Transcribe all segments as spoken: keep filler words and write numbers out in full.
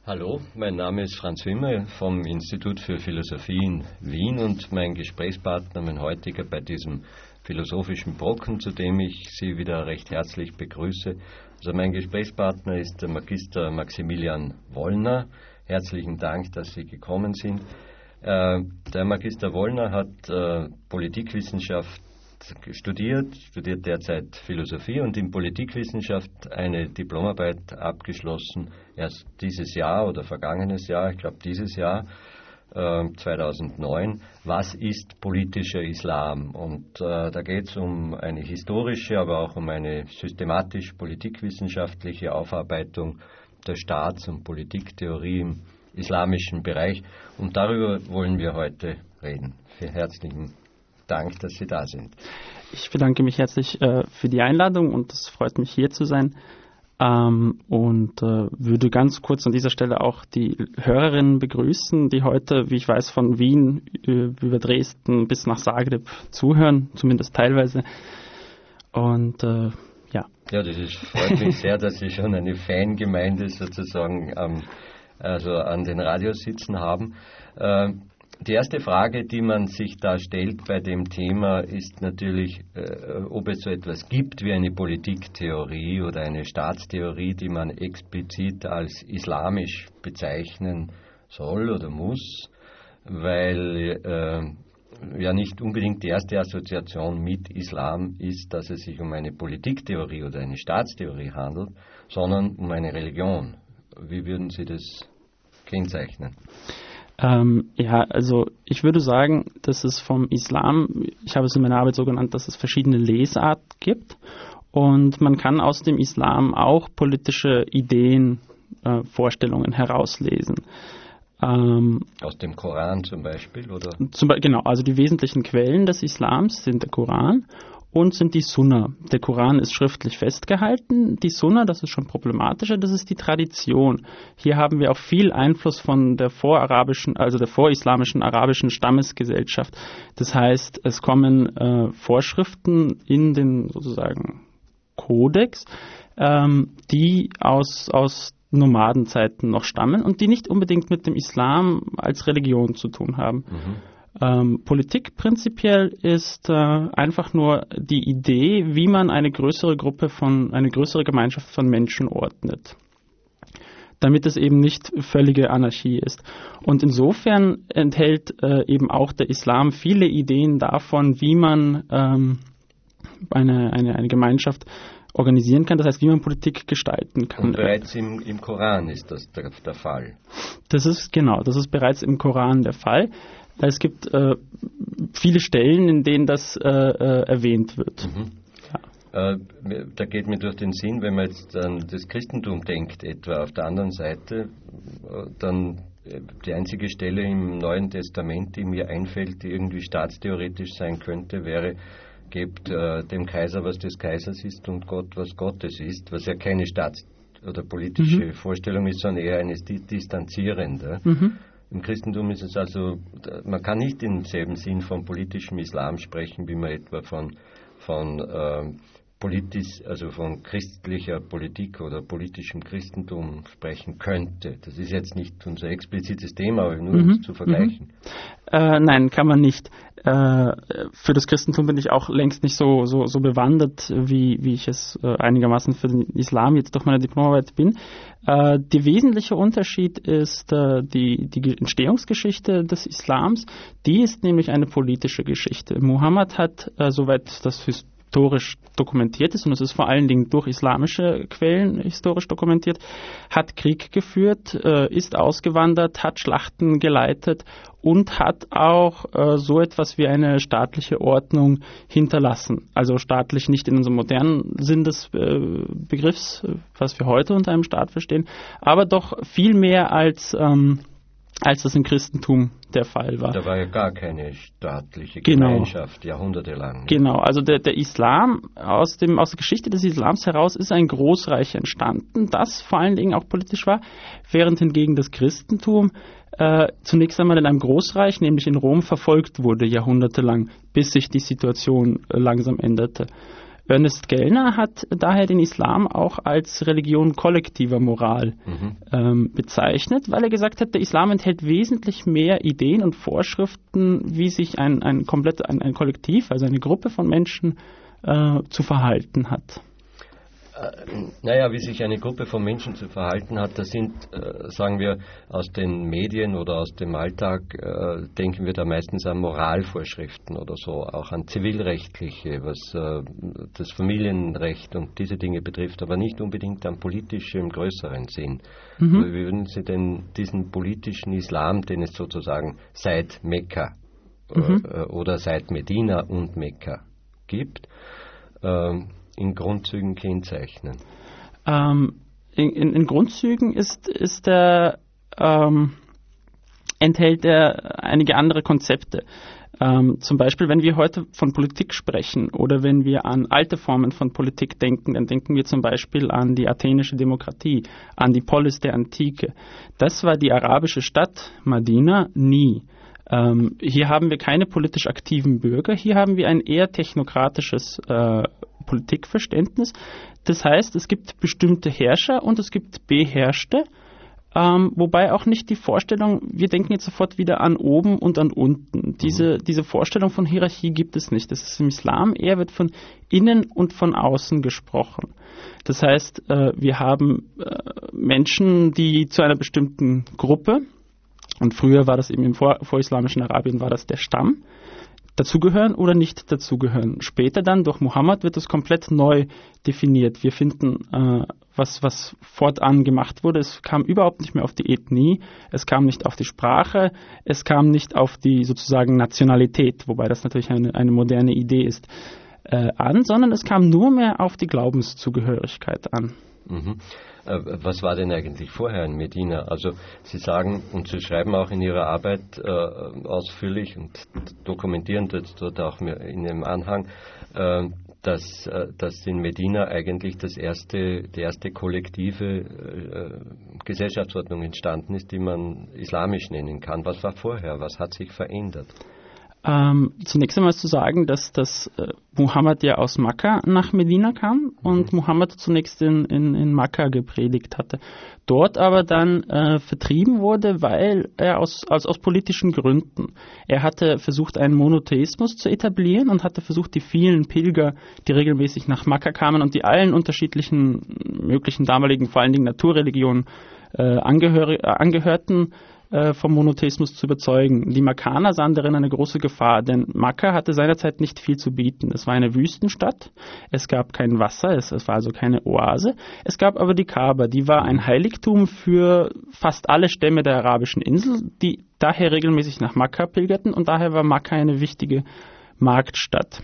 Hallo, mein Name ist Franz Wimmer vom Institut für Philosophie in Wien und mein Gesprächspartner, mein heutiger bei diesem philosophischen Brocken, zu dem ich Sie wieder recht herzlich begrüße. Also mein Gesprächspartner ist der Magister Maximilian Wollner. Herzlichen Dank, dass Sie gekommen sind. Äh, der Magister Wollner hat äh, Politikwissenschaft studiert, studiert derzeit Philosophie und in Politikwissenschaft eine Diplomarbeit abgeschlossen, erst dieses Jahr oder vergangenes Jahr, ich glaube dieses Jahr, äh, zweitausendneun. Was ist politischer Islam? Und äh, da geht es um eine historische, aber auch um eine systematisch-politikwissenschaftliche Aufarbeitung der Staats- und Politiktheorie im islamischen Bereich. Und darüber wollen wir heute reden. Vielen herzlichen Dank, dass Sie da sind. Ich bedanke mich herzlich äh, für die Einladung und es freut mich, hier zu sein. Ähm, und äh, würde ganz kurz an dieser Stelle auch die Hörerinnen begrüßen, die heute, wie ich weiß, von Wien äh, über Dresden bis nach Zagreb zuhören, zumindest teilweise. Und äh, ja. Ja, das ist, freut mich sehr, dass Sie schon eine Fangemeinde sozusagen ähm, also an den Radios sitzen haben. Äh, Die erste Frage, die man sich da stellt bei dem Thema, ist natürlich, äh, ob es so etwas gibt wie eine Politiktheorie oder eine Staatstheorie, die man explizit als islamisch bezeichnen soll oder muss, weil äh, ja nicht unbedingt die erste Assoziation mit Islam ist, dass es sich um eine Politiktheorie oder eine Staatstheorie handelt, sondern um eine Religion. Wie würden Sie das kennzeichnen? Ähm, ja, also ich würde sagen, dass es vom Islam, ich habe es in meiner Arbeit so genannt, dass es verschiedene Lesarten gibt und man kann aus dem Islam auch politische Ideen, äh, Vorstellungen herauslesen. Ähm, aus dem Koran zum Beispiel, oder? Zum, genau, also die wesentlichen Quellen des Islams sind der Koran und sind die Sunna. Der Koran ist schriftlich festgehalten. Die Sunna, das ist schon problematischer, das ist die Tradition. Hier haben wir auch viel Einfluss von der vorarabischen, also der vorislamischen arabischen Stammesgesellschaft. Das heißt, es kommen äh, Vorschriften in den sozusagen Kodex, ähm, die aus, aus Nomadenzeiten noch stammen und die nicht unbedingt mit dem Islam als Religion zu tun haben. Mhm. Ähm, Politik prinzipiell ist äh, einfach nur die Idee, wie man eine größere Gruppe von, eine größere Gemeinschaft von Menschen ordnet, damit es eben nicht völlige Anarchie ist. Und insofern enthält äh, eben auch der Islam viele Ideen davon, wie man ähm, eine, eine, eine Gemeinschaft organisieren kann, das heißt, wie man Politik gestalten kann. Und bereits im, im Koran ist das der, der Fall. Das ist genau, das ist bereits im Koran der Fall. Es gibt äh, viele Stellen, in denen das äh, äh, erwähnt wird. Mhm. Ja. Äh, da geht mir durch den Sinn, wenn man jetzt an das Christentum denkt, etwa auf der anderen Seite, dann die einzige Stelle im Neuen Testament, die mir einfällt, die irgendwie staatstheoretisch sein könnte, wäre: Gebt äh, dem Kaiser, was des Kaisers ist, und Gott, was Gottes ist, was ja keine staats- oder politische mhm. Vorstellung ist, sondern eher eine distanzierende. Mhm. Im Christentum ist es also, man kann nicht im selben Sinn von politischem Islam sprechen, wie man etwa von, von äh, politisch, also von christlicher Politik oder politischem Christentum sprechen könnte. Das ist jetzt nicht unser explizites Thema, aber nur um es zu vergleichen. Äh, nein, kann man nicht. Äh, für das Christentum bin ich auch längst nicht so, so, so bewandert, wie, wie ich es äh, einigermaßen für den Islam jetzt durch meine Diplomarbeit bin. Äh, der wesentliche Unterschied ist äh, die, die Entstehungsgeschichte des Islams. Die ist nämlich eine politische Geschichte. Mohammed hat, äh, soweit das historisch dokumentiert ist, und es ist vor allen Dingen durch islamische Quellen historisch dokumentiert, hat Krieg geführt, äh, ist ausgewandert, hat Schlachten geleitet und hat auch äh, so etwas wie eine staatliche Ordnung hinterlassen. Also staatlich nicht in unserem modernen Sinn des äh, Begriffs, was wir heute unter einem Staat verstehen, aber doch viel mehr als ähm, als das im Christentum der Fall war. Da war ja gar keine staatliche genau. Gemeinschaft, jahrhundertelang. Genau, also der, der Islam, aus, dem, aus der Geschichte des Islams heraus ist ein Großreich entstanden, das vor allen Dingen auch politisch war, während hingegen das Christentum äh, zunächst einmal in einem Großreich, nämlich in Rom, verfolgt wurde, jahrhundertelang, bis sich die Situation äh, langsam änderte. Ernest Gellner hat daher den Islam auch als Religion kollektiver Moral mhm. ähm, bezeichnet, weil er gesagt hat, der Islam enthält wesentlich mehr Ideen und Vorschriften, wie sich ein, ein, komplett, ein, ein Kollektiv, also eine Gruppe von Menschen äh, zu verhalten hat. Naja, wie sich eine Gruppe von Menschen zu verhalten hat, das sind, äh, sagen wir, aus den Medien oder aus dem Alltag, äh, denken wir da meistens an Moralvorschriften oder so, auch an zivilrechtliche, was äh, das Familienrecht und diese Dinge betrifft, aber nicht unbedingt an politische im größeren Sinn. Mhm. Wie würden Sie denn diesen politischen Islam, den es sozusagen seit Mekka mhm. äh, oder seit Medina und Mekka gibt, äh, in Grundzügen kennzeichnen? Ähm, in, in, in Grundzügen ist, ist der, ähm, enthält er einige andere Konzepte. Ähm, zum Beispiel, wenn wir heute von Politik sprechen oder wenn wir an alte Formen von Politik denken, dann denken wir zum Beispiel an die athenische Demokratie, an die Polis der Antike. Das war die arabische Stadt Medina nie. Ähm, hier haben wir keine politisch aktiven Bürger, hier haben wir ein eher technokratisches äh, Politikverständnis. Das heißt, es gibt bestimmte Herrscher und es gibt Beherrschte, ähm, wobei auch nicht die Vorstellung, wir denken jetzt sofort wieder an oben und an unten. Diese, mhm. diese Vorstellung von Hierarchie gibt es nicht. Das ist im Islam, eher wird von innen und von außen gesprochen. Das heißt, äh, wir haben äh, Menschen, die zu einer bestimmten Gruppe, und früher war das eben im vor, vorislamischen Arabien, war das der Stamm, dazugehören oder nicht dazugehören. Später dann, durch Mohammed, wird das komplett neu definiert. Wir finden, äh, was, was fortan gemacht wurde, es kam überhaupt nicht mehr auf die Ethnie, es kam nicht auf die Sprache, es kam nicht auf die sozusagen Nationalität, wobei das natürlich eine, eine moderne Idee ist, äh, an, sondern es kam nur mehr auf die Glaubenszugehörigkeit an. Mhm. Was war denn eigentlich vorher in Medina? Also Sie sagen und Sie schreiben auch in Ihrer Arbeit äh, ausführlich und dokumentieren das dort auch in dem Anhang, äh, dass, äh, dass in Medina eigentlich das erste, die erste kollektive äh, Gesellschaftsordnung entstanden ist, die man islamisch nennen kann. Was war vorher? Was hat sich verändert? Ähm, zunächst einmal zu sagen, dass, dass äh, Mohammed ja aus Makka nach Medina kam und mhm. Mohammed zunächst in, in, in Makka gepredigt hatte. Dort aber dann äh, vertrieben wurde, weil er aus, aus, aus politischen Gründen. Er hatte versucht, einen Monotheismus zu etablieren und hatte versucht, die vielen Pilger, die regelmäßig nach Makka kamen und die allen unterschiedlichen möglichen damaligen, vor allen Dingen Naturreligionen äh, angehör, äh, angehörten, vom Monotheismus zu überzeugen. Die Makkaner sahen darin eine große Gefahr, denn Makka hatte seinerzeit nicht viel zu bieten. Es war eine Wüstenstadt, es gab kein Wasser, es, es war also keine Oase. Es gab aber die Kaaba, die war ein Heiligtum für fast alle Stämme der arabischen Insel, die daher regelmäßig nach Makka pilgerten und daher war Makka eine wichtige Marktstadt.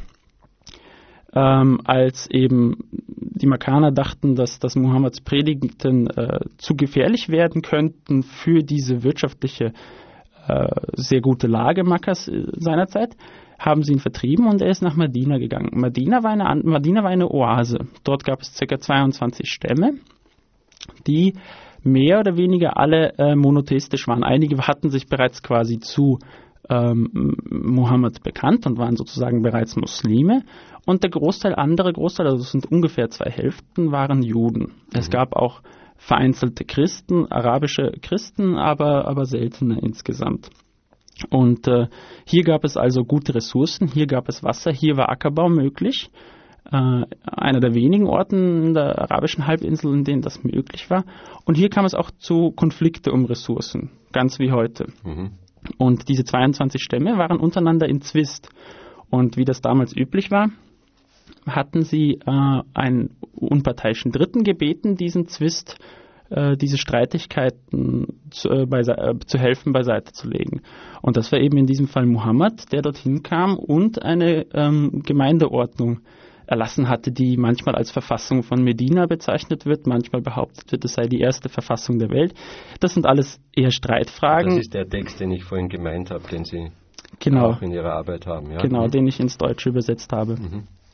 Ähm, als eben die Makkaner dachten, dass, dass Mohammeds Predigten äh, zu gefährlich werden könnten für diese wirtschaftliche, äh, sehr gute Lage Makkas äh, seinerzeit, haben sie ihn vertrieben und er ist nach Medina gegangen. Medina war eine, Medina war eine Oase. Dort gab es ca. zweiundzwanzig Stämme, die mehr oder weniger alle äh, monotheistisch waren. Einige hatten sich bereits quasi zu ähm, Mohammed bekannt und waren sozusagen bereits Muslime. Und der Großteil, andere Großteil, also es sind ungefähr zwei Hälften, waren Juden. Mhm. Es gab auch vereinzelte Christen, arabische Christen, aber, aber seltener insgesamt. Und äh, hier gab es also gute Ressourcen, hier gab es Wasser, hier war Ackerbau möglich. Äh, einer der wenigen Orten in der arabischen Halbinsel, in denen das möglich war. Und hier kam es auch zu Konflikten um Ressourcen, ganz wie heute. Mhm. Und diese zweiundzwanzig Stämme waren untereinander in Zwist. Und wie das damals üblich war, hatten sie äh, einen unparteiischen Dritten gebeten, diesen Zwist, äh, diese Streitigkeiten zu, äh, beise- äh, zu helfen, beiseite zu legen. Und das war eben in diesem Fall Mohammed, der dorthin kam und eine ähm, Gemeindeordnung erlassen hatte, die manchmal als Verfassung von Medina bezeichnet wird, manchmal behauptet wird, es sei die erste Verfassung der Welt. Das sind alles eher Streitfragen. Das ist der Text, den ich vorhin gemeint habe, den Sie genau. auch in Ihrer Arbeit haben. Ja? Genau, mhm. den ich ins Deutsche übersetzt habe. Mhm.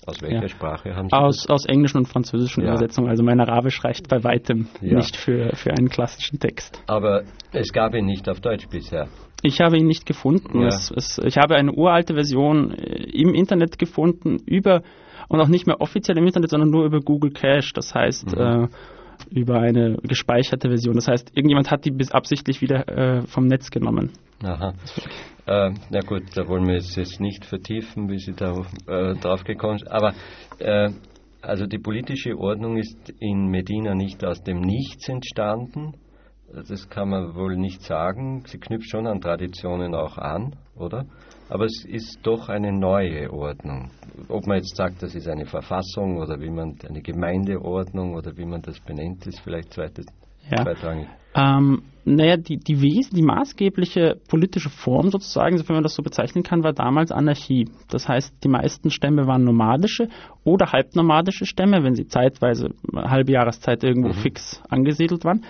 Aus welcher ja. Sprache haben Sie aus, das? Aus englischen und französischen ja. Übersetzungen. Also mein Arabisch reicht bei weitem ja. nicht für, für einen klassischen Text. Aber es gab ihn nicht auf Deutsch bisher. Ich habe ihn nicht gefunden. Ja. Es, es, ich habe eine uralte Version im Internet gefunden, über und auch nicht mehr offiziell im Internet, sondern nur über Google Cache. Das heißt, mhm. äh, über eine gespeicherte Version. Das heißt, irgendjemand hat die bis absichtlich wieder äh, vom Netz genommen. Aha. Äh, na gut, da wollen wir es jetzt nicht vertiefen, wie Sie da äh, drauf gekommen sind. Aber äh, also die politische Ordnung ist in Medina nicht aus dem Nichts entstanden. Das kann man wohl nicht sagen. Sie knüpft schon an Traditionen auch an, oder? Aber es ist doch eine neue Ordnung. Ob man jetzt sagt, das ist eine Verfassung oder wie man eine Gemeindeordnung oder wie man das benennt, ist vielleicht zweites, ja. zweitrangig. Ähm, naja, die, die, Wes- die maßgebliche politische Form sozusagen, wenn man das so bezeichnen kann, war damals Anarchie. Das heißt, die meisten Stämme waren nomadische oder halbnomadische Stämme, wenn sie zeitweise eine halbe Jahreszeit irgendwo mhm. fix angesiedelt waren.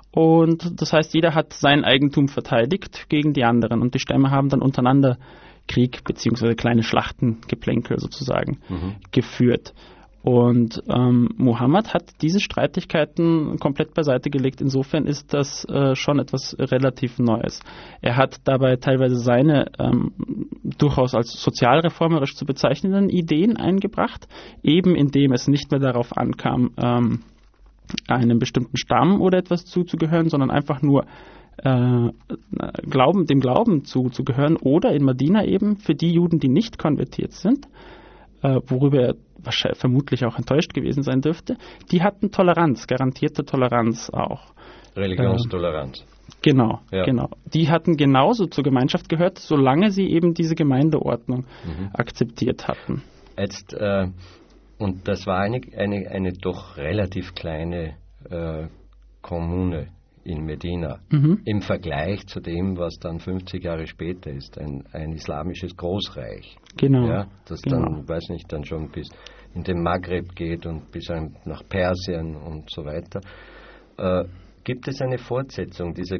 Und das heißt, jeder hat sein Eigentum verteidigt gegen die anderen und die Stämme haben dann untereinander Krieg bzw. kleine Schlachtengeplänkel sozusagen mhm. geführt. Und ähm, Muhammad hat diese Streitigkeiten komplett beiseite gelegt. Insofern ist das äh, schon etwas relativ Neues. Er hat dabei teilweise seine ähm, durchaus als sozialreformerisch zu bezeichnenden Ideen eingebracht, eben indem es nicht mehr darauf ankam, ähm, einem bestimmten Stamm oder etwas zuzugehören, sondern einfach nur äh, Glauben, dem Glauben zuzugehören oder in Medina eben für die Juden, die nicht konvertiert sind, äh, worüber er wahrscheinlich, vermutlich auch enttäuscht gewesen sein dürfte, die hatten Toleranz, garantierte Toleranz auch. Religionstoleranz. Äh, genau, ja. genau. Die hatten genauso zur Gemeinschaft gehört, solange sie eben diese Gemeindeordnung mhm. akzeptiert hatten. Jetzt äh Und das war eine, eine, eine doch relativ kleine äh, Kommune in Medina mhm. im Vergleich zu dem, was dann fünfzig Jahre später ist, ein, ein islamisches Großreich. Genau. Ja, das genau. dann, weiß nicht, dann schon bis in den Maghreb geht und bis nach Persien und so weiter. Äh, gibt es eine Fortsetzung dieser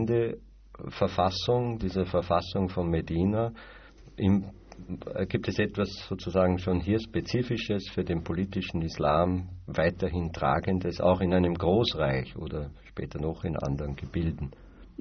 Gemeindeverfassung, dieser Verfassung von Medina im Gibt es etwas sozusagen schon hier Spezifisches für den politischen Islam, weiterhin Tragendes, auch in einem Großreich oder später noch in anderen Gebilden?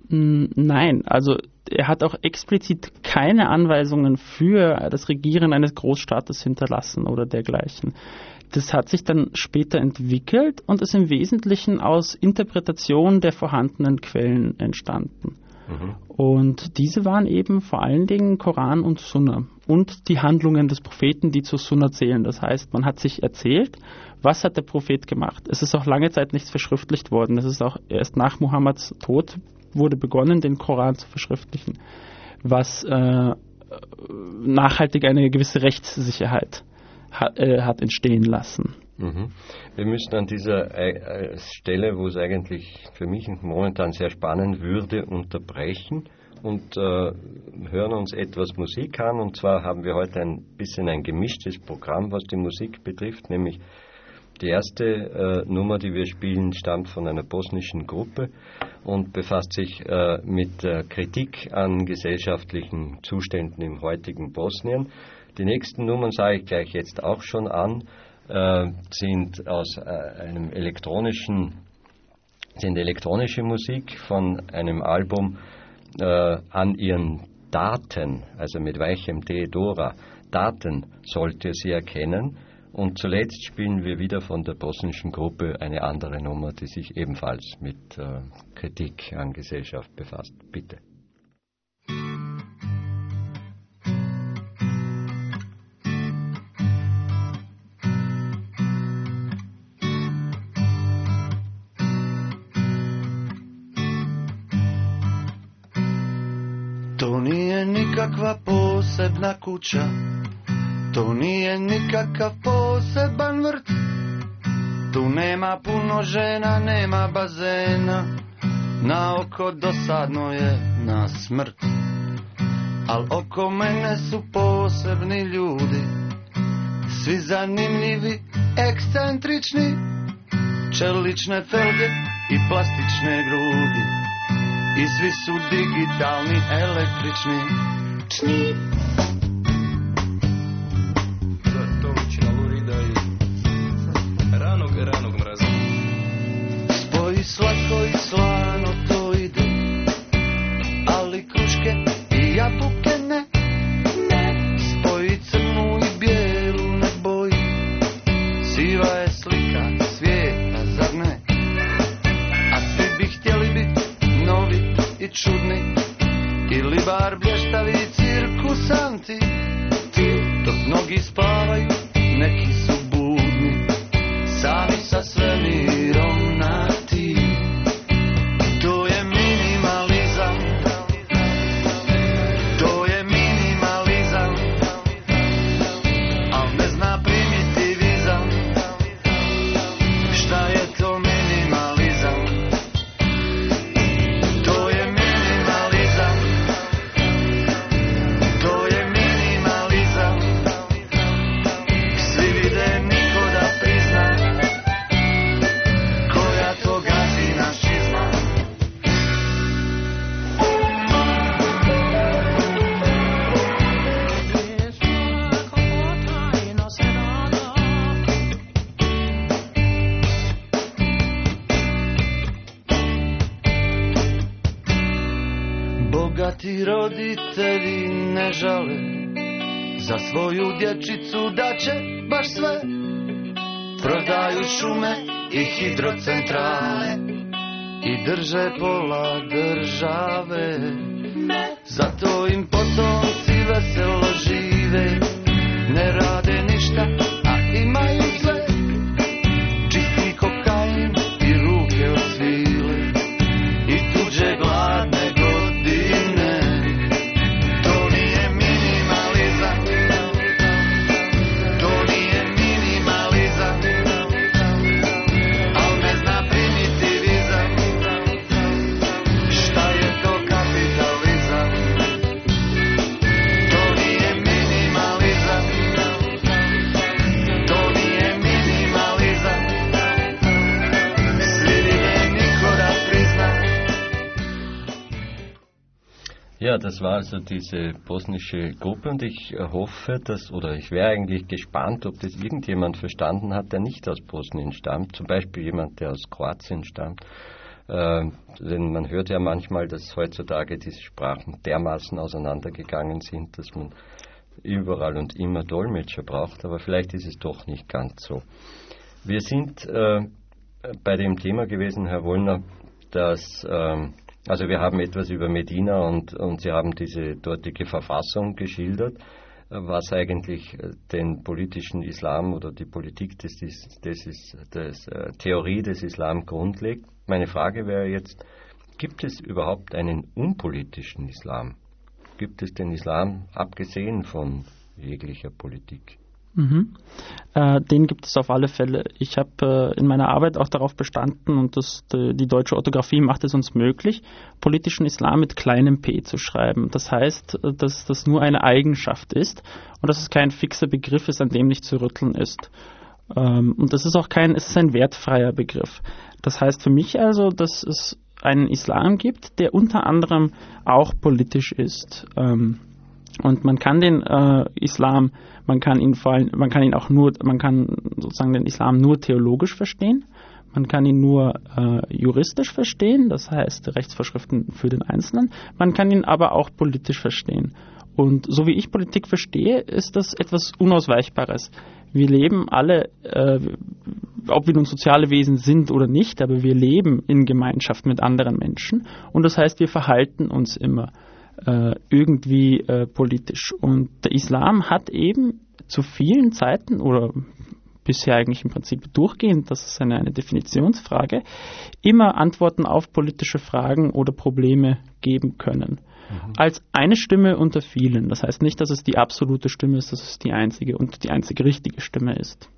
Nein, also er hat auch explizit keine Anweisungen für das Regieren eines Großstaates hinterlassen oder dergleichen. Das hat sich dann später entwickelt und ist im Wesentlichen aus Interpretation der vorhandenen Quellen entstanden. Mhm. Und diese waren eben vor allen Dingen Koran und Sunna und die Handlungen des Propheten, die zur Sunna zählen. Das heißt, man hat sich erzählt, was hat der Prophet gemacht. Es ist auch lange Zeit nichts verschriftlicht worden. Es ist auch erst nach Muhammads Tod wurde begonnen, den Koran zu verschriftlichen, was äh, nachhaltig eine gewisse Rechtssicherheit hat, äh, hat entstehen lassen. Mhm. Wir müssen an dieser äh, Stelle, wo es eigentlich für mich momentan sehr spannend würde, unterbrechen und äh, hören uns etwas Musik an. Und zwar haben wir heute ein bisschen ein gemischtes Programm, was die Musik betrifft, nämlich die erste äh, Nummer, die wir spielen, stammt von einer bosnischen Gruppe und befasst sich äh, mit äh, Kritik an gesellschaftlichen Zuständen im heutigen Bosnien. Die nächsten Nummern sage ich gleich jetzt auch schon an. Äh, sind aus äh, einem elektronischen, sind elektronische Musik von einem Album äh, An ihren Daten, also mit weichem D, Dora. Daten sollt ihr sie erkennen. Und zuletzt spielen wir wieder von der bosnischen Gruppe eine andere Nummer, die sich ebenfalls mit äh, Kritik an Gesellschaft befasst. Bitte. To nije nikakva posebna kuća, to nije nikakav poseban vrt, tu nema puno žena, nema bazena, na oko dosadno je na smrt. Al oko mene su posebni ljudi, svi zanimljivi, ekscentrični, čelične felge i plastične grudi. I svi su digitalni, električni. Čni. Zar to će na neki čudni ili bar blještavi cirkusanti. Dok mnogi spavaju, neki su budni, sami sa svemirom na ti. To je minimalizam, to je minimalizam, al ne zna primitivizam. Šta je to minimalizam? To je minimalizam, to je minimalizam. Svi vide, niko da prizna, koja to gazina šizma. Bogati roditelji ne žale za svoju dječicu da će baš sve. Prodaju šume i hidrocentrale i drže pola države. Zato im potomci veselo žive, ne rade ništa, a imaju sve. Čisti kokain i ruke od svile i tuđe gladne godine. To nije minimalizam, to nije minimalizam, al ne zna primitivizam. Šta je to kapitalizam? To nije minimalizam, to nije minimalizam. Svi vide, niko da prizna. Ja, das war also diese bosnische Gruppe und ich hoffe, dass, oder ich wäre eigentlich gespannt, ob das irgendjemand verstanden hat, der nicht aus Bosnien stammt, zum Beispiel jemand, der aus Kroatien stammt. Äh, denn man hört ja manchmal, dass heutzutage diese Sprachen dermaßen auseinandergegangen sind, dass man überall und immer Dolmetscher braucht, aber vielleicht ist es doch nicht ganz so. Wir sind äh, bei dem Thema gewesen, Herr Wollner, dass, ähm, also wir haben etwas über Medina und, und Sie haben diese dortige Verfassung geschildert, äh, was eigentlich äh, den politischen Islam oder die Politik des, des, des, des äh, Theorie des Islam grundlegt. Meine Frage wäre jetzt, gibt es überhaupt einen unpolitischen Islam? Gibt es den Islam abgesehen von jeglicher Politik? Mhm. Äh, den gibt es auf alle Fälle. Ich habe äh, in meiner Arbeit auch darauf bestanden, und das, die, die deutsche Orthographie macht es uns möglich, politischen Islam mit kleinem p zu schreiben. Das heißt, dass das nur eine Eigenschaft ist und dass es kein fixer Begriff ist, an dem nicht zu rütteln ist. Ähm, und das ist auch kein, es ist ein wertfreier Begriff. Das heißt für mich also, dass es einen Islam gibt, der unter anderem auch politisch ist. Ähm, Und man kann den äh, Islam, man kann ihn vor allem, man kann ihn auch nur, man kann sozusagen den Islam nur theologisch verstehen, man kann ihn nur äh, juristisch verstehen, das heißt Rechtsvorschriften für den Einzelnen, man kann ihn aber auch politisch verstehen. Und so wie ich Politik verstehe, ist das etwas Unausweichbares. Wir leben alle, äh, ob wir nun soziale Wesen sind oder nicht, aber wir leben in Gemeinschaft mit anderen Menschen und das heißt, wir verhalten uns immer Äh, irgendwie äh, politisch. Und der Islam hat eben zu vielen Zeiten oder bisher eigentlich im Prinzip durchgehend, das ist eine, eine Definitionsfrage, immer Antworten auf politische Fragen oder Probleme geben können. Mhm. Als eine Stimme unter vielen. Das heißt nicht, dass es die absolute Stimme ist, dass es die einzige und die einzige richtige Stimme ist.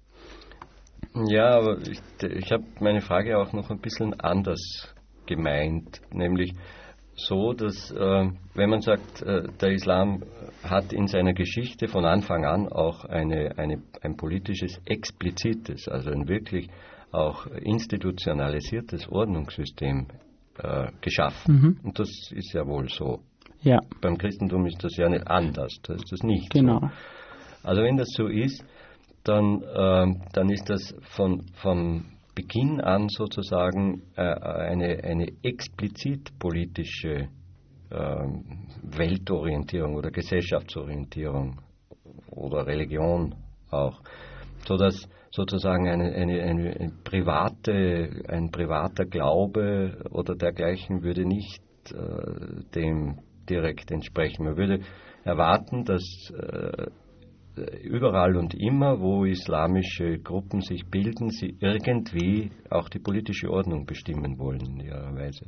Ja, aber ich, ich habe meine Frage auch noch ein bisschen anders gemeint, nämlich so, dass, äh, wenn man sagt, äh, der Islam hat in seiner Geschichte von Anfang an auch eine, eine, ein politisches, explizites, also ein wirklich auch institutionalisiertes Ordnungssystem äh, geschaffen. Mhm. Und das ist ja wohl so. Ja. Beim Christentum ist das ja nicht anders, da ist das nicht genau. so. Also wenn das so ist, dann, äh, dann ist das von, von Beginn an sozusagen äh, eine, eine explizit politische äh, Weltorientierung oder Gesellschaftsorientierung oder Religion auch, sodass sozusagen eine, eine, eine, eine private, ein privater Glaube oder dergleichen würde nicht äh, dem direkt entsprechen. Man würde erwarten, dass äh, überall und immer, wo islamische Gruppen sich bilden, sie irgendwie auch die politische Ordnung bestimmen wollen in ihrer Weise.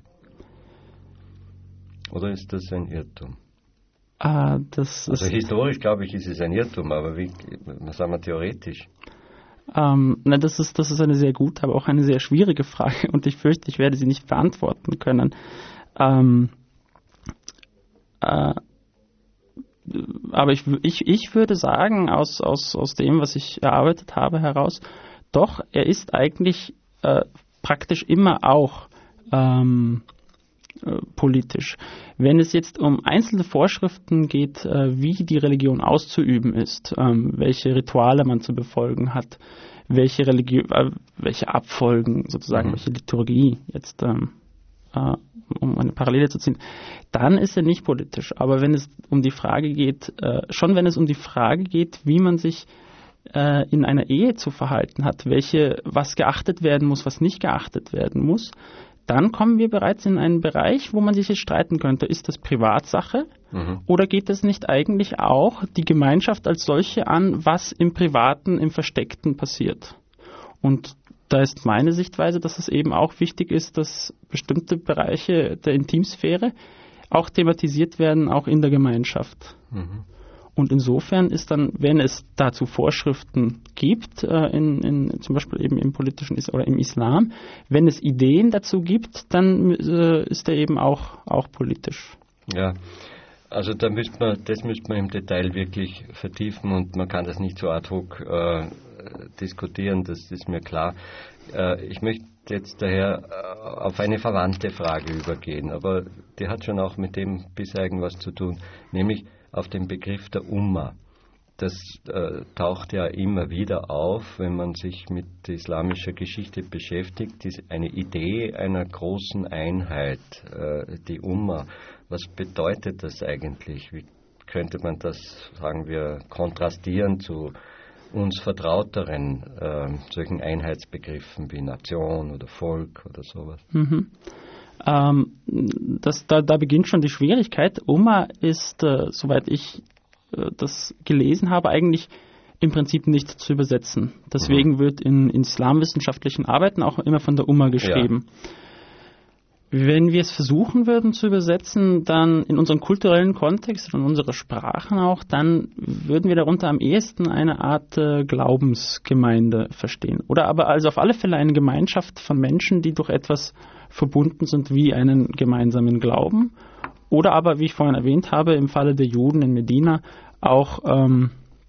Oder ist das ein Irrtum? Ah, das Also ist, historisch, glaube ich, ist es ein Irrtum, aber wie, was sagen wir theoretisch? ähm, na, das ist, das ist eine sehr gute, aber auch eine sehr schwierige Frage und ich fürchte, ich werde sie nicht beantworten können. Ähm, äh, aber ich, ich, ich würde sagen, aus, aus, aus dem, was ich erarbeitet habe, heraus, doch, er ist eigentlich äh, praktisch immer auch ähm, äh, politisch. Wenn es jetzt um einzelne Vorschriften geht, äh, wie die Religion auszuüben ist, ähm, welche Rituale man zu befolgen hat, welche Religion, äh, welche Abfolgen sozusagen, Mhm. welche Liturgie jetzt, ähm, äh, um eine Parallele zu ziehen, dann ist er nicht politisch. Aber wenn es um die Frage geht, äh, schon wenn es um die Frage geht, wie man sich äh, in einer Ehe zu verhalten hat, welche, was geachtet werden muss, was nicht geachtet werden muss, dann kommen wir bereits in einen Bereich, wo man sich jetzt streiten könnte. Ist das Privatsache Mhm. oder geht es nicht eigentlich auch die Gemeinschaft als solche an, was im Privaten, im Versteckten passiert? Und da ist meine Sichtweise, dass es eben auch wichtig ist, dass bestimmte Bereiche der Intimsphäre auch thematisiert werden, auch in der Gemeinschaft. Mhm. Und insofern ist dann, wenn es dazu Vorschriften gibt, äh, in, in, zum Beispiel eben im politischen Is- oder im Islam, wenn es Ideen dazu gibt, dann äh, ist er eben auch, auch politisch. Ja, also da müsste man, das müsste man im Detail wirklich vertiefen und man kann das nicht so ad hoc äh, diskutieren, das ist mir klar. Äh, ich möchte jetzt daher äh, auf eine verwandte Frage übergehen, aber die hat schon auch mit dem bisherigen was zu tun, nämlich auf den Begriff der Umma. Das äh, taucht ja immer wieder auf, wenn man sich mit islamischer Geschichte beschäftigt, diese, eine Idee einer großen Einheit, äh, die Umma. Was bedeutet das eigentlich? Wie könnte man das, sagen wir, kontrastieren zu uns vertrauteren äh, solchen Einheitsbegriffen wie Nation oder Volk oder sowas? Mhm. Ähm, das, da, da beginnt schon die Schwierigkeit. Umma ist, äh, soweit ich äh, das gelesen habe, eigentlich im Prinzip nicht zu übersetzen. Deswegen mhm. wird in, in islamwissenschaftlichen Arbeiten auch immer von der Umma geschrieben. Ja. Wenn wir es versuchen würden zu übersetzen, dann in unserem kulturellen Kontext, in unserer Sprachen auch, dann würden wir darunter am ehesten eine Art äh, Glaubensgemeinde verstehen. Oder aber also auf alle Fälle eine Gemeinschaft von Menschen, die durch etwas verbunden sind wie einen gemeinsamen Glauben. Oder aber, wie ich vorhin erwähnt habe, im Falle der Juden in Medina auch ähm,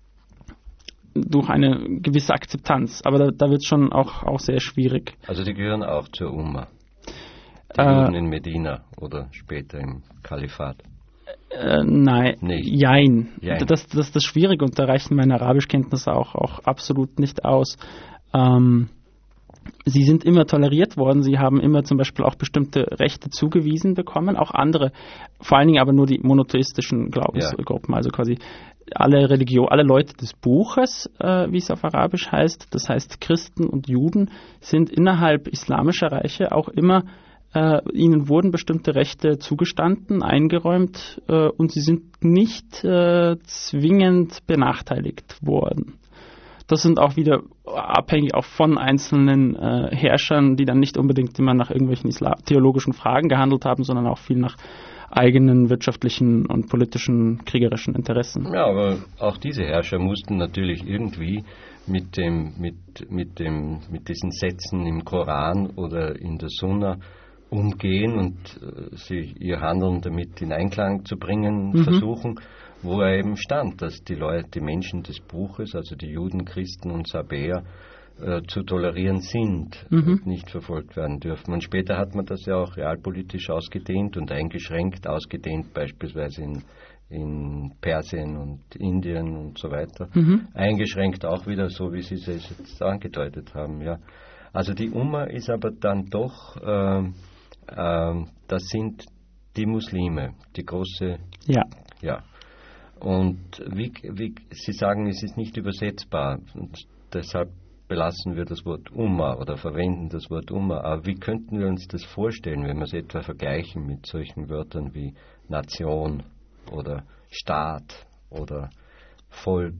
durch eine gewisse Akzeptanz. Aber da, da wird es schon auch, auch sehr schwierig. Also die gehören auch zur Umma. Die Äh, Juden in Medina oder später im Kalifat. Äh, nein, Nicht. jein. Jein. Das, das ist das Schwierige und da reichen meine Arabischkenntnisse auch, auch absolut nicht aus. Ähm, sie sind immer toleriert worden, sie haben immer zum Beispiel auch bestimmte Rechte zugewiesen bekommen, auch andere, vor allen Dingen aber nur die monotheistischen Glaubensgruppen, ja. Also quasi alle Religion, alle Leute des Buches, äh, wie es auf Arabisch heißt, das heißt Christen und Juden, sind innerhalb islamischer Reiche auch immer Äh, ihnen wurden bestimmte Rechte zugestanden, eingeräumt äh, und sie sind nicht äh, zwingend benachteiligt worden. Das sind auch wieder abhängig auch von einzelnen äh, Herrschern, die dann nicht unbedingt immer nach irgendwelchen Islam- theologischen Fragen gehandelt haben, sondern auch viel nach eigenen wirtschaftlichen und politischen, kriegerischen Interessen. Ja, aber auch diese Herrscher mussten natürlich irgendwie mit dem, mit, mit dem, mit diesen Sätzen im Koran oder in der Sunna umgehen und äh, sie ihr Handeln damit in Einklang zu bringen Mhm. versuchen, wo er eben stand, dass die Leute, die Menschen des Buches, also die Juden, Christen und Sabäer, äh, zu tolerieren sind Mhm. und nicht verfolgt werden dürfen. Und später hat man das ja auch realpolitisch ausgedehnt und eingeschränkt, ausgedehnt beispielsweise in, in Persien und Indien und so weiter. Mhm. Eingeschränkt auch wieder, so wie Sie es jetzt angedeutet haben. Ja. Also die Umma ist aber dann doch... Äh, Ähm, das sind die Muslime, die große, Ja. ja. Und wie, wie Sie sagen, es ist nicht übersetzbar. Und deshalb belassen wir das Wort Umma oder verwenden das Wort Umma. Aber wie könnten wir uns das vorstellen, wenn wir es etwa vergleichen mit solchen Wörtern wie Nation oder Staat oder Volk?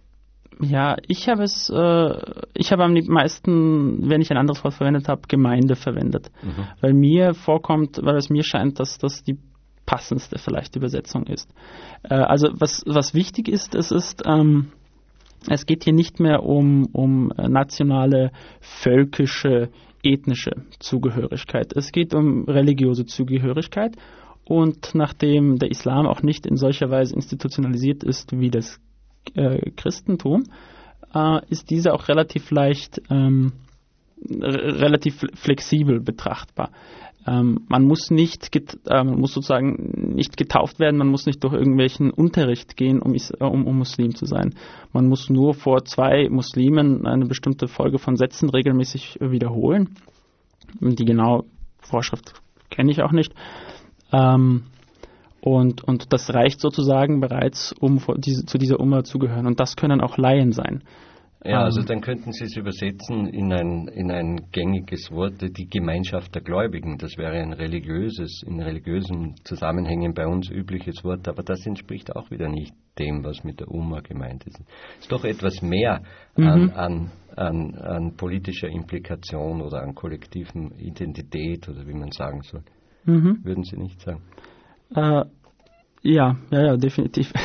Ja, ich habe es, äh, ich habe am meisten, wenn ich ein anderes Wort verwendet habe, Gemeinde verwendet. Mhm. Weil mir vorkommt, weil es mir scheint, dass das die passendste vielleicht Übersetzung ist. Äh, also was, was wichtig ist, es ist, ähm, es geht hier nicht mehr um, um nationale, völkische, ethnische Zugehörigkeit. Es geht um religiöse Zugehörigkeit. Und nachdem der Islam auch nicht in solcher Weise institutionalisiert ist wie das äh, Christentum, äh, ist diese auch relativ leicht, ähm, r- relativ flexibel betrachtbar. Ähm, man muss nicht, get- äh, man muss sozusagen nicht getauft werden, man muss nicht durch irgendwelchen Unterricht gehen, um, is- äh, um, um Muslim zu sein. Man muss nur vor zwei Muslimen eine bestimmte Folge von Sätzen regelmäßig wiederholen. Die genaue Vorschrift kenne ich auch nicht. Ähm, und, und das reicht sozusagen bereits, um diese, zu dieser Umma zu gehören. Und das können auch Laien sein. Ja, also dann könnten Sie es übersetzen in ein, in ein gängiges Wort, die Gemeinschaft der Gläubigen. Das wäre ein religiöses, in religiösen Zusammenhängen bei uns übliches Wort, aber das entspricht auch wieder nicht dem, was mit der Umma gemeint ist. Es ist doch etwas mehr an, mhm. an, an, an politischer Implikation oder an kollektiven Identität oder wie man sagen soll. Mhm. Würden Sie nicht sagen? Äh, ja, ja, ja, definitiv.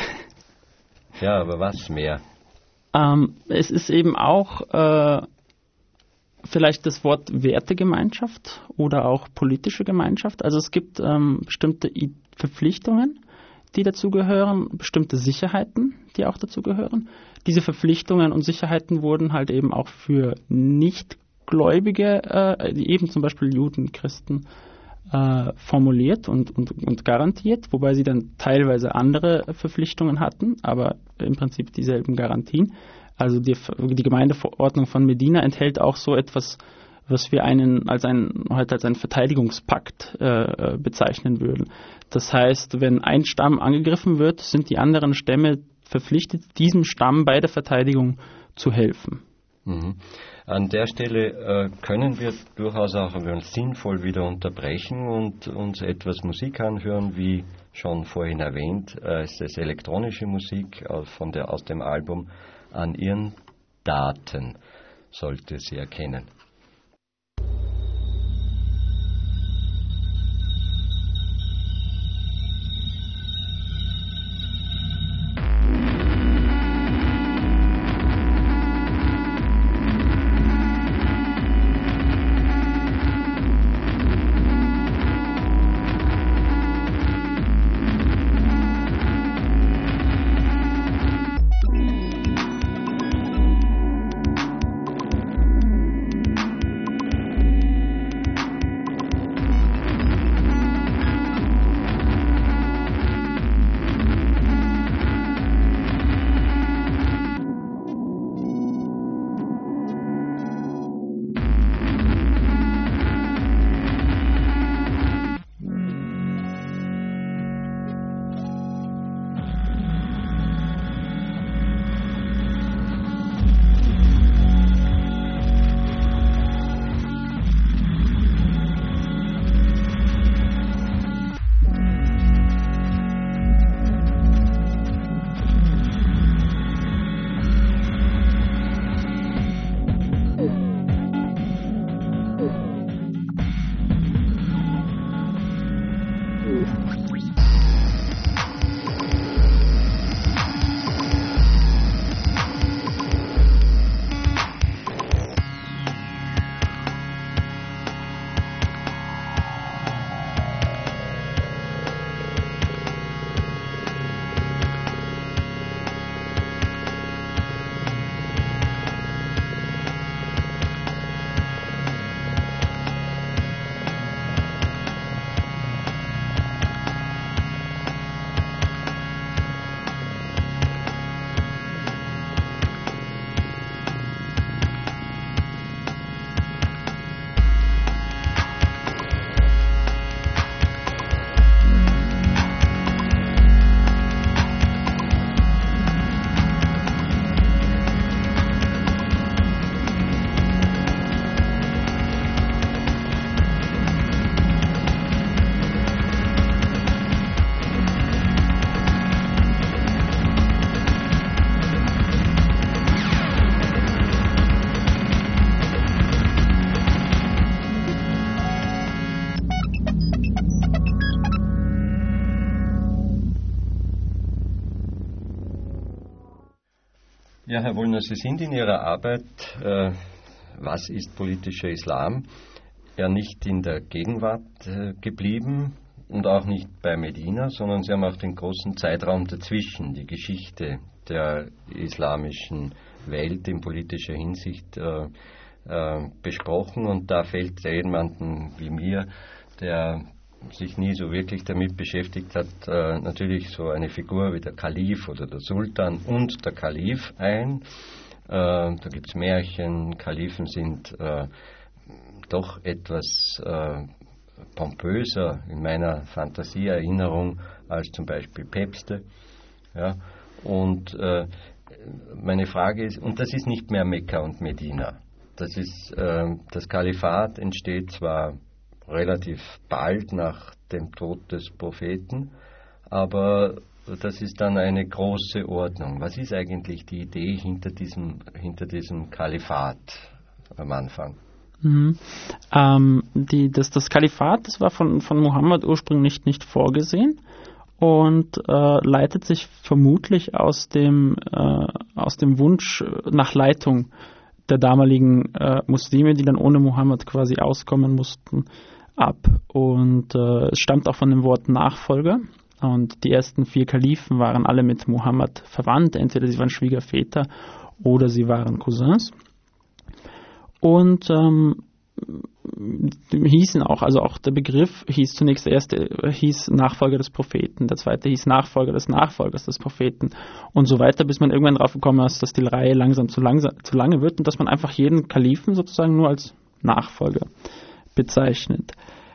Ja, aber was mehr? Ähm, es ist eben auch äh, vielleicht das Wort Wertegemeinschaft oder auch politische Gemeinschaft. Also es gibt ähm, bestimmte I- Verpflichtungen, die dazugehören, bestimmte Sicherheiten, die auch dazugehören. Diese Verpflichtungen und Sicherheiten wurden halt eben auch für Nichtgläubige, äh, eben zum Beispiel Juden, Christen, äh, formuliert und, und, und garantiert, wobei sie dann teilweise andere Verpflichtungen hatten, aber im Prinzip dieselben Garantien. Also die, die Gemeindeverordnung von Medina enthält auch so etwas, was wir einen als ein, heute als einen Verteidigungspakt äh, bezeichnen würden. Das heißt, wenn ein Stamm angegriffen wird, sind die anderen Stämme verpflichtet, diesem Stamm bei der Verteidigung zu helfen. Mhm. An der Stelle äh, können wir durchaus auch sinnvoll wieder unterbrechen und uns etwas Musik anhören, wie schon vorhin erwähnt. Äh, es ist elektronische Musik äh, von der, aus dem Album An ihren Daten, sollte sie erkennen. Ja, Herr Wollner, Sie sind in Ihrer Arbeit, äh, was ist politischer Islam, ja nicht in der Gegenwart äh, geblieben und auch nicht bei Medina, sondern Sie haben auch den großen Zeitraum dazwischen, die Geschichte der islamischen Welt in politischer Hinsicht äh, äh, besprochen. Und da fällt jemandem wie mir, der sich nie so wirklich damit beschäftigt hat, äh, natürlich so eine Figur wie der Kalif oder der Sultan und der Kalif ein. Äh, da gibt es Märchen, Kalifen sind äh, doch etwas äh, pompöser in meiner Fantasieerinnerung als zum Beispiel Päpste. Ja? Und äh, meine Frage ist, und das ist nicht mehr Mekka und Medina. Das ist, äh, das Kalifat entsteht zwar relativ bald nach dem Tod des Propheten, aber das ist dann eine große Ordnung. Was ist eigentlich die Idee hinter diesem, hinter diesem Kalifat am Anfang? Mhm. Ähm, die, das, das Kalifat, das war von, von Mohammed ursprünglich nicht, nicht vorgesehen und äh, leitet sich vermutlich aus dem, äh, aus dem Wunsch nach Leitung der damaligen äh, Muslime, die dann ohne Mohammed quasi auskommen mussten, ab. Und äh, es stammt auch von dem Wort Nachfolger. Und die ersten vier Kalifen waren alle mit Mohammed verwandt. Entweder sie waren Schwiegerväter oder sie waren Cousins. Und ähm, hießen auch, also auch der Begriff hieß zunächst, der erste hieß Nachfolger des Propheten, der zweite hieß Nachfolger des Nachfolgers des Propheten und so weiter, bis man irgendwann drauf gekommen ist, dass die Reihe langsam zu, langsam zu lange wird und dass man einfach jeden Kalifen sozusagen nur als Nachfolger bezeichnet.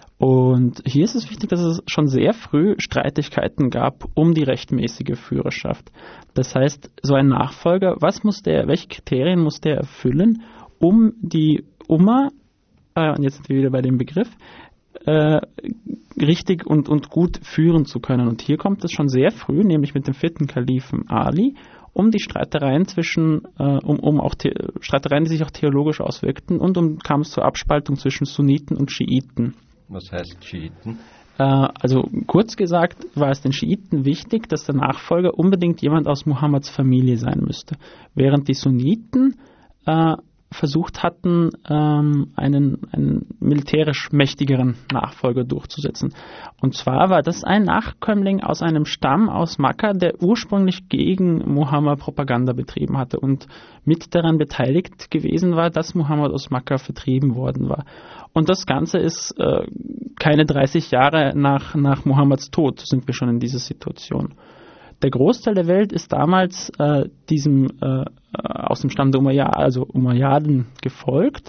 Und hier ist es wichtig, dass es schon sehr früh Streitigkeiten gab um die rechtmäßige Führerschaft. Das heißt, so ein Nachfolger, was muss der, welche Kriterien muss der erfüllen, um die Umma, äh, und jetzt sind wir wieder bei dem Begriff, äh, richtig und, und gut führen zu können. Und hier kommt es schon sehr früh, nämlich mit dem vierten Kalifen Ali, um die Streitereien zwischen, äh, um, um auch The- Streitereien, die sich auch theologisch auswirkten, und um kam es zur Abspaltung zwischen Sunniten und Schiiten. Was heißt Schiiten? Äh, also kurz gesagt war es den Schiiten wichtig, dass der Nachfolger unbedingt jemand aus Mohammeds Familie sein müsste, während die Sunniten äh, versucht hatten, ähm, einen, einen militärisch mächtigeren Nachfolger durchzusetzen. Und zwar war das ein Nachkömmling aus einem Stamm aus Makka, der ursprünglich gegen Mohammed Propaganda betrieben hatte und mit daran beteiligt gewesen war, dass Mohammed aus Makka vertrieben worden war. Und das Ganze ist äh, keine dreißig Jahre nach, nach Mohammeds Tod sind wir schon in dieser Situation. Der Großteil der Welt ist damals äh, diesem äh, aus dem Stamm der Umayyad, also Umayyaden, gefolgt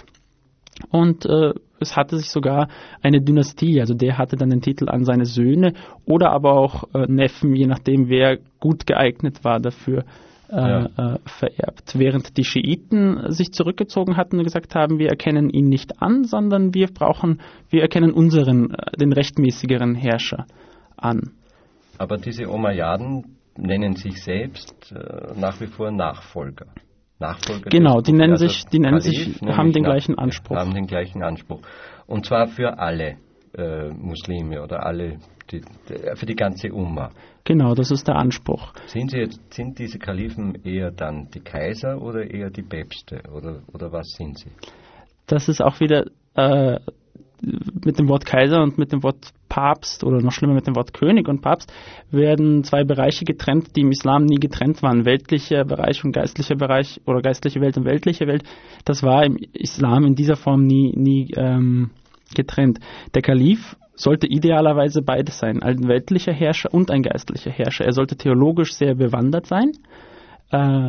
und äh, es hatte sich sogar eine Dynastie, also der hatte dann den Titel an seine Söhne oder aber auch äh, Neffen, je nachdem wer gut geeignet war dafür, äh, ja. äh, vererbt. Während die Schiiten sich zurückgezogen hatten und gesagt haben, wir erkennen ihn nicht an, sondern wir brauchen, wir erkennen unseren, äh, den rechtmäßigeren Herrscher an. Aber diese Umayyaden nennen sich selbst äh, nach wie vor Nachfolger. Nachfolger genau, die nennen also sich, die nennen Kalif, sich, haben den nach, gleichen Anspruch. Haben den gleichen Anspruch. Und zwar für alle äh, Muslime oder alle, die, die, für die ganze Umma. Genau, das ist der Anspruch. Sind, sie jetzt, sind diese Kalifen eher dann die Kaiser oder eher die Päpste? Oder, oder was sind sie? Das ist auch wieder äh, mit dem Wort Kaiser und mit dem Wort Papst oder noch schlimmer mit dem Wort König und Papst werden zwei Bereiche getrennt, die im Islam nie getrennt waren. Weltlicher Bereich und geistlicher Bereich oder geistliche Welt und weltliche Welt. Das war im Islam in dieser Form nie, nie ähm, getrennt. Der Kalif sollte idealerweise beides sein, ein weltlicher Herrscher und ein geistlicher Herrscher. Er sollte theologisch sehr bewandert sein. Äh,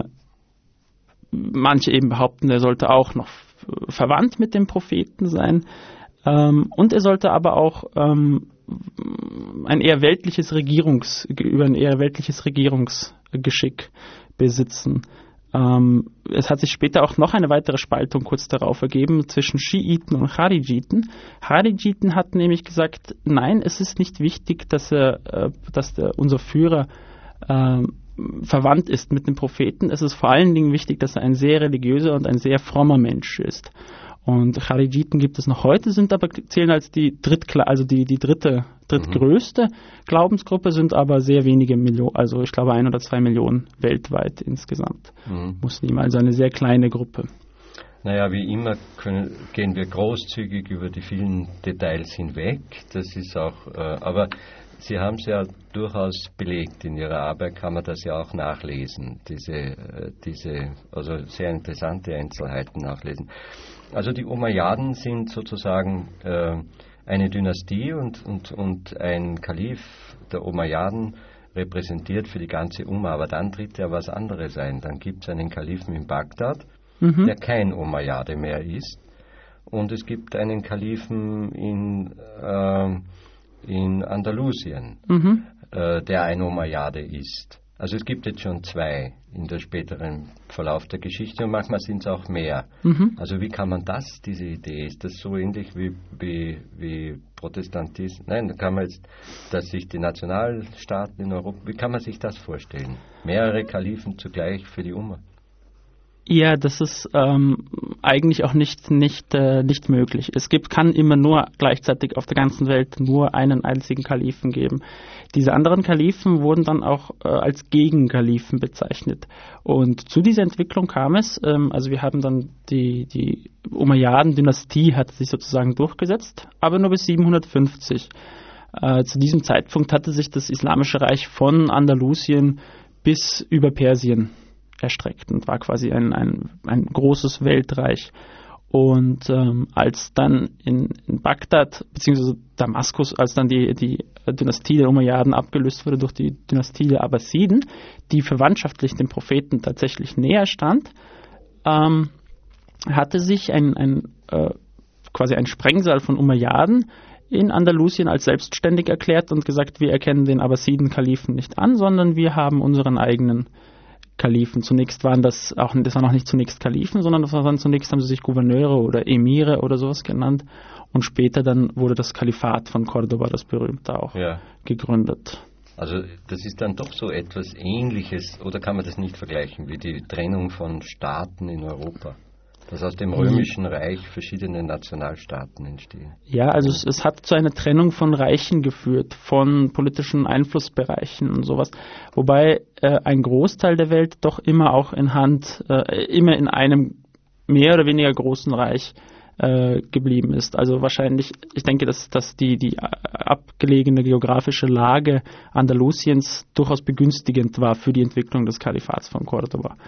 manche eben behaupten, er sollte auch noch verwandt mit dem Propheten sein. Ähm, und er sollte aber auch ähm, ein eher weltliches Regierungs, über ein eher weltliches Regierungsgeschick besitzen. Ähm, es hat sich später auch noch eine weitere Spaltung kurz darauf ergeben zwischen Schiiten und Charijiten. Charijiten hatten nämlich gesagt, nein, es ist nicht wichtig, dass, er, äh, dass der, unser Führer äh, verwandt ist mit dem Propheten. Es ist vor allen Dingen wichtig, dass er ein sehr religiöser und ein sehr frommer Mensch ist. Und Charidschiten gibt es noch heute, sind aber zählen als die Drittkla- also die, die dritte, drittgrößte mhm. Glaubensgruppe, sind aber sehr wenige Millionen, also ich glaube ein oder zwei Millionen weltweit insgesamt mhm. Muslime, also eine sehr kleine Gruppe. Naja, wie immer können, gehen wir großzügig über die vielen Details hinweg. Das ist auch, äh, aber Sie haben es ja durchaus belegt. In Ihrer Arbeit kann man das ja auch nachlesen, diese, äh, diese also sehr interessante Einzelheiten nachlesen. Also die Umayyaden sind sozusagen äh, eine Dynastie und, und, und ein Kalif der Umayyaden repräsentiert für die ganze Umma, aber dann tritt ja was anderes ein. Dann gibt es einen Kalifen in Bagdad, mhm. der kein Umayyade mehr ist, und es gibt einen Kalifen in, äh, in Andalusien, mhm. äh, der ein Umayyade ist. Also es gibt jetzt schon zwei in der späteren Verlauf der Geschichte und manchmal sind es auch mehr. Mhm. Also wie kann man das, diese Idee, ist das so ähnlich wie, wie, wie Protestantismus? Nein, da kann man jetzt, dass sich die Nationalstaaten in Europa, wie kann man sich das vorstellen? Mehrere Kalifen zugleich für die Umma? Ja, das ist ähm, eigentlich auch nicht, nicht, äh, nicht möglich. Es gibt, kann immer nur gleichzeitig auf der ganzen Welt nur einen einzigen Kalifen geben. Diese anderen Kalifen wurden dann auch äh, als Gegenkalifen bezeichnet. Und zu dieser Entwicklung kam es, ähm, also wir haben dann die, die Umayyaden-Dynastie hat sich sozusagen durchgesetzt, aber nur bis siebenhundertfünfzig. Äh, zu diesem Zeitpunkt hatte sich das Islamische Reich von Andalusien bis über Persien erstreckt und war quasi ein, ein, ein großes Weltreich. Und ähm, als dann in, in Bagdad bzw. Damaskus, als dann die, die Dynastie der Umayyaden abgelöst wurde durch die Dynastie der Abbasiden, die verwandtschaftlich dem Propheten tatsächlich näher stand, ähm, hatte sich ein, ein äh, quasi ein Sprengsal von Umayyaden in Andalusien als selbstständig erklärt und gesagt, wir erkennen den Abbasiden-Kalifen nicht an, sondern wir haben unseren eigenen Kalifen. Zunächst waren das auch, das waren auch nicht zunächst Kalifen, sondern das waren zunächst haben sie sich Gouverneure oder Emire oder sowas genannt und später dann wurde das Kalifat von Cordoba, das berühmte, auch ja. gegründet. Also das ist dann doch so etwas Ähnliches, oder kann man das nicht vergleichen, wie die Trennung von Staaten in Europa? Dass aus dem Römischen Reich verschiedene Nationalstaaten entstehen. Ja, also es, es hat zu einer Trennung von Reichen geführt, von politischen Einflussbereichen und sowas. Wobei äh, ein Großteil der Welt doch immer auch in Hand, äh, immer in einem mehr oder weniger großen Reich äh, geblieben ist. Also wahrscheinlich, ich denke, dass, dass die, die abgelegene geografische Lage Andalusiens durchaus begünstigend war für die Entwicklung des Kalifats von Cordoba.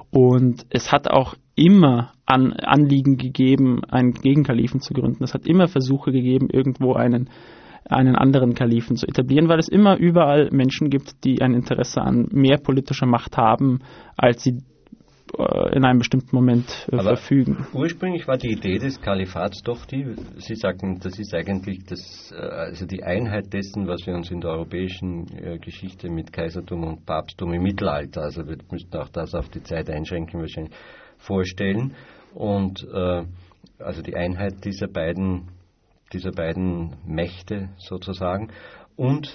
Und es hat auch immer an Anliegen gegeben, einen Gegenkalifen zu gründen. Es hat immer Versuche gegeben, irgendwo einen, einen anderen Kalifen zu etablieren, weil es immer überall Menschen gibt, die ein Interesse an mehr politischer Macht haben, als sie äh, in einem bestimmten Moment äh, verfügen. Ursprünglich war die Idee des Kalifats doch die, Sie sagten, das ist eigentlich das, also die Einheit dessen, was wir uns in der europäischen äh, Geschichte mit Kaisertum und Papsttum im Mittelalter, also wir müssten auch das auf die Zeit einschränken wahrscheinlich, vorstellen. Und äh, also die Einheit dieser beiden, dieser beiden Mächte sozusagen und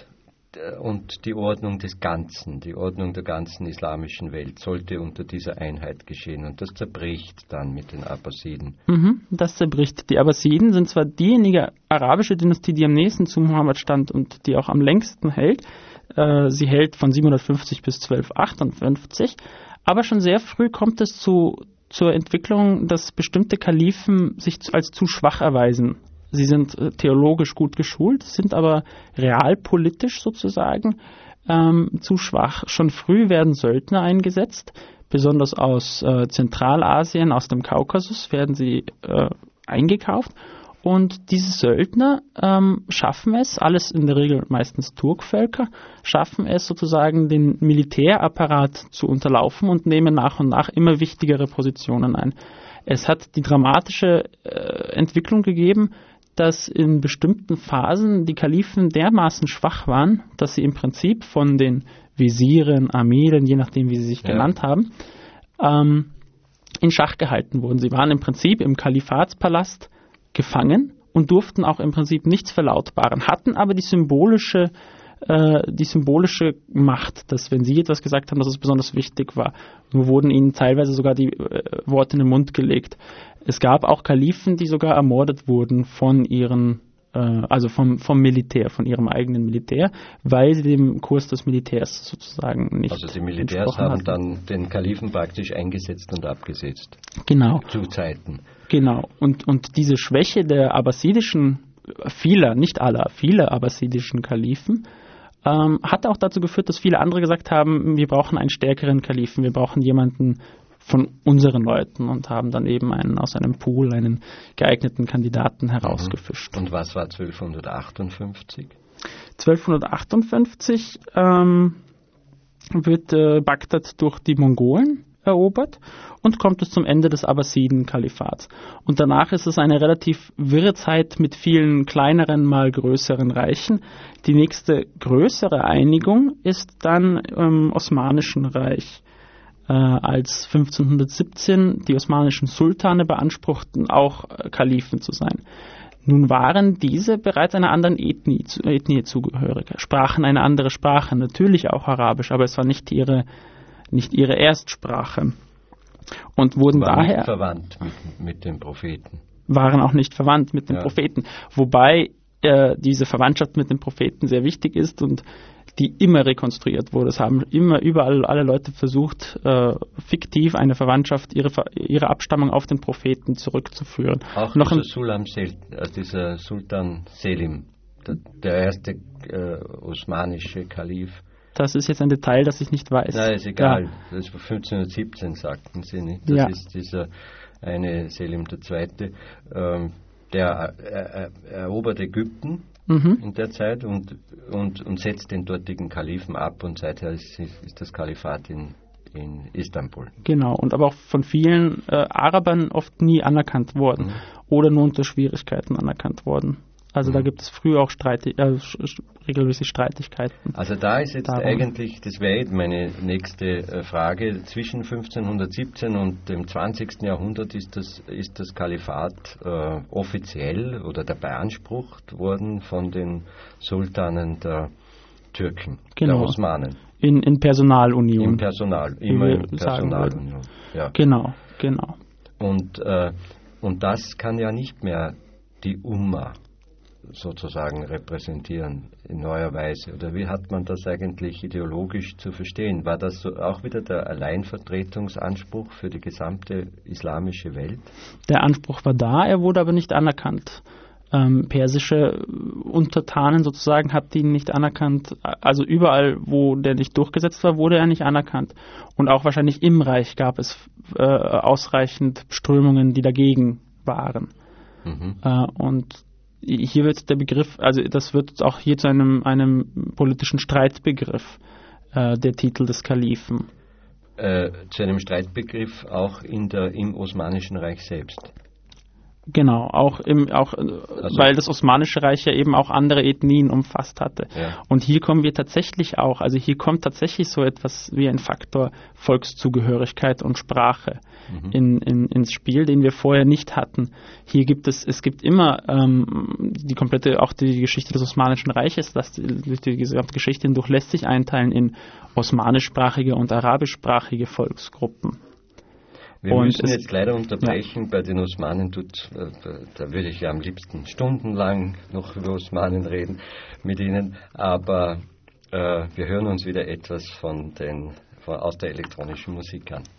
und die Ordnung des Ganzen, die Ordnung der ganzen islamischen Welt sollte unter dieser Einheit geschehen. Und das zerbricht dann mit den Abbasiden. Mhm, das zerbricht. Die Abbasiden sind zwar diejenige arabische Dynastie, die am nächsten zu Mohammed stand und die auch am längsten hält. Äh, sie hält von siebenhundertfünfzig bis zwölfhundertachtundfünfzig. Aber schon sehr früh kommt es zu, zur Entwicklung, dass bestimmte Kalifen sich als zu schwach erweisen. Sie sind theologisch gut geschult, sind aber realpolitisch sozusagen ähm, zu schwach. Schon früh werden Söldner eingesetzt, besonders aus äh, Zentralasien, aus dem Kaukasus werden sie äh, eingekauft. Und diese Söldner ähm, schaffen es, alles in der Regel meistens Turkvölker, schaffen es sozusagen, den Militärapparat zu unterlaufen und nehmen nach und nach immer wichtigere Positionen ein. Es hat die dramatische äh, Entwicklung gegeben, dass in bestimmten Phasen die Kalifen dermaßen schwach waren, dass sie im Prinzip von den Wesiren, Amiren, je nachdem wie sie sich ja. genannt haben, ähm, in Schach gehalten wurden. Sie waren im Prinzip im Kalifatspalast gefangen und durften auch im Prinzip nichts verlautbaren, hatten aber die symbolische äh, die symbolische Macht, dass wenn sie etwas gesagt haben, dass es besonders wichtig war. Nur wurden ihnen teilweise sogar die äh, Worte in den Mund gelegt. Es gab auch Kalifen, die sogar ermordet wurden von ihren also vom, vom Militär, von ihrem eigenen Militär, weil sie dem Kurs des Militärs sozusagen nicht Also die Militärs haben hatten. Dann den Kalifen praktisch eingesetzt und abgesetzt. Genau. Zu Zeiten. Genau. Und, und diese Schwäche der abbasidischen, vieler, nicht aller, vieler abbasidischen Kalifen, ähm, hat auch dazu geführt, dass viele andere gesagt haben, wir brauchen einen stärkeren Kalifen, wir brauchen jemanden von unseren Leuten und haben dann eben einen aus einem Pool einen geeigneten Kandidaten herausgefischt. Und was war zwölfhundertachtundfünfzig? zwölfhundertachtundfünfzig ähm, wird äh, Bagdad durch die Mongolen erobert und kommt es zum Ende des Abbasiden-Kalifats. Und danach ist es eine relativ wirre Zeit mit vielen kleineren, mal größeren Reichen. Die nächste größere Einigung ist dann im Osmanischen Reich. Äh, als fünfzehnhundertsiebzehn die osmanischen Sultane beanspruchten, auch äh, Kalifen zu sein. Nun waren diese bereits einer anderen Ethnie, zu, Ethnie zugehörig, sprachen eine andere Sprache, natürlich auch Arabisch, aber es war nicht ihre, nicht ihre Erstsprache. Und wurden waren daher nicht verwandt mit, mit den Propheten. Waren auch nicht verwandt mit den ja. Propheten. Wobei äh, diese Verwandtschaft mit den Propheten sehr wichtig ist und die immer rekonstruiert wurde. Es haben immer überall alle Leute versucht, äh, fiktiv eine Verwandtschaft, ihre, ihre Abstammung auf den Propheten zurückzuführen. Auch Noch dieser, Sulam Sel, äh, dieser Sultan Selim, der, der erste äh, osmanische Kalif. Das ist jetzt ein Detail, das ich nicht weiß. Nein, ist egal. Ja. Das war fünfzehnhundertsiebzehn, sagten sie nicht. Das ja. ist dieser eine Selim der Zweite, ähm, der er, er, erobert Ägypten. Mhm. In der Zeit und, und, und setzt den dortigen Kalifen ab und seither ist, ist das Kalifat in, in Istanbul. Genau, und aber auch von vielen äh, Arabern oft nie anerkannt worden mhm. oder nur unter Schwierigkeiten anerkannt worden. Also mhm. da gibt es früher auch Streiti äh, regelmäßig Streitigkeiten. Also da ist jetzt darum. eigentlich, das wäre meine nächste äh, Frage, zwischen fünfzehnhundertsiebzehn und dem zwanzigsten Jahrhundert ist das, ist das Kalifat äh, offiziell oder dabei beansprucht worden von den Sultanen der Türken, genau. der Osmanen. In, in Personalunion. Im Personal, immer in Personalunion. Ja. Genau, genau. Und, äh, und das kann ja nicht mehr die Umma sozusagen repräsentieren in neuer Weise? Oder wie hat man das eigentlich ideologisch zu verstehen? War das so auch wieder der Alleinvertretungsanspruch für die gesamte islamische Welt? Der Anspruch war da, er wurde aber nicht anerkannt. Ähm, persische Untertanen sozusagen hat ihn nicht anerkannt. Also überall, wo der nicht durchgesetzt war, wurde er nicht anerkannt. Und auch wahrscheinlich im Reich gab es äh, ausreichend Strömungen, die dagegen waren. Mhm. Äh, und hier wird der Begriff, also das wird auch hier zu einem, einem politischen Streitbegriff, äh, der Titel des Kalifen. Äh, zu einem Streitbegriff auch in der, im Osmanischen Reich selbst. Genau, auch, im, auch also, weil das Osmanische Reich ja eben auch andere Ethnien umfasst hatte. Ja. Und hier kommen wir tatsächlich auch, also hier kommt tatsächlich so etwas wie ein Faktor Volkszugehörigkeit und Sprache mhm. in, in, ins Spiel, den wir vorher nicht hatten. Hier gibt es, es gibt immer ähm, die komplette, auch die Geschichte des Osmanischen Reiches, das, die, die gesamte Geschichte hindurch lässt sich einteilen in osmanischsprachige und arabischsprachige Volksgruppen. Wir und müssen jetzt leider unterbrechen. Ja. Bei den Osmanen tut, äh, da würde ich ja am liebsten stundenlang noch über Osmanen reden mit Ihnen, aber äh, wir hören uns wieder etwas von den, von, aus der elektronischen Musik an.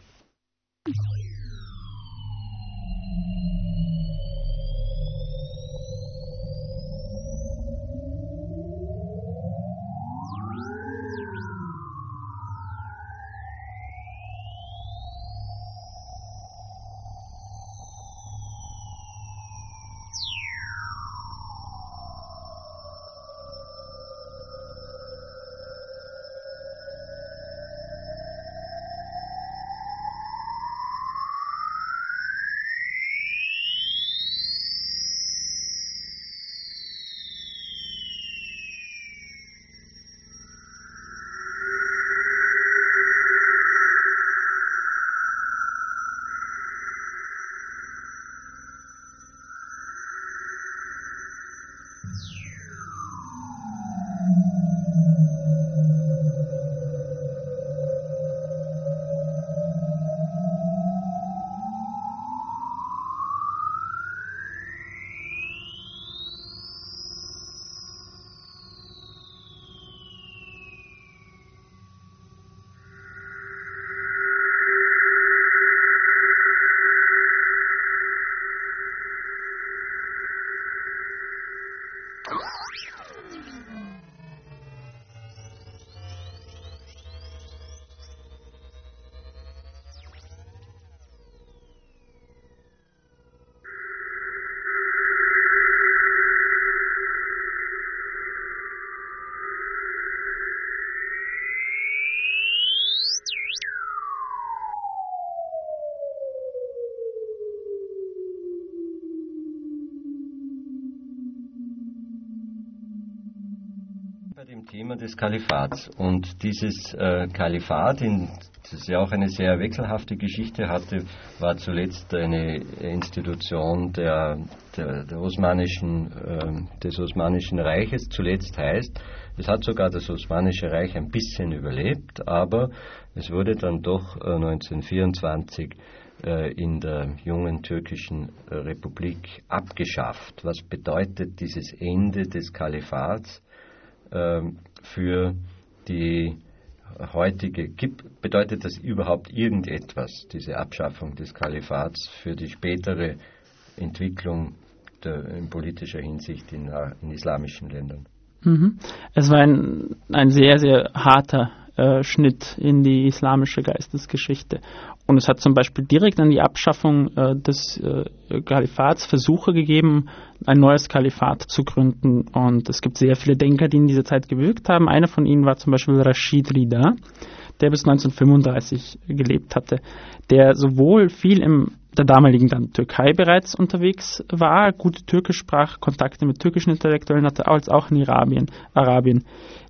dem Thema des Kalifats. Und dieses äh, Kalifat, in, das ja auch eine sehr wechselhafte Geschichte hatte, war zuletzt eine Institution der, der, der osmanischen, äh, des Osmanischen Reiches. Zuletzt heißt, es hat sogar das Osmanische Reich ein bisschen überlebt, aber es wurde dann doch äh, neunzehnhundertvierundzwanzig äh, in der jungen türkischen äh, Republik abgeschafft. Was bedeutet dieses Ende des Kalifats äh, für die heutige, gibt, bedeutet das überhaupt irgendetwas, diese Abschaffung des Kalifats, für die spätere Entwicklung der, in politischer Hinsicht in, in islamischen Ländern? Mhm. Es war ein, ein sehr, sehr harter äh, Schnitt in die islamische Geistesgeschichte. Und es hat zum Beispiel direkt an die Abschaffung äh, des äh, Kalifats Versuche gegeben, ein neues Kalifat zu gründen. Und es gibt sehr viele Denker, die in dieser Zeit gewirkt haben. Einer von ihnen war zum Beispiel Rashid Rida, der bis neunzehnhundertfünfunddreißig gelebt hatte, der sowohl viel im der damaligen dann Türkei bereits unterwegs war, gute Türkisch sprach, Kontakte mit türkischen Intellektuellen hatte, als auch in Arabien, Arabien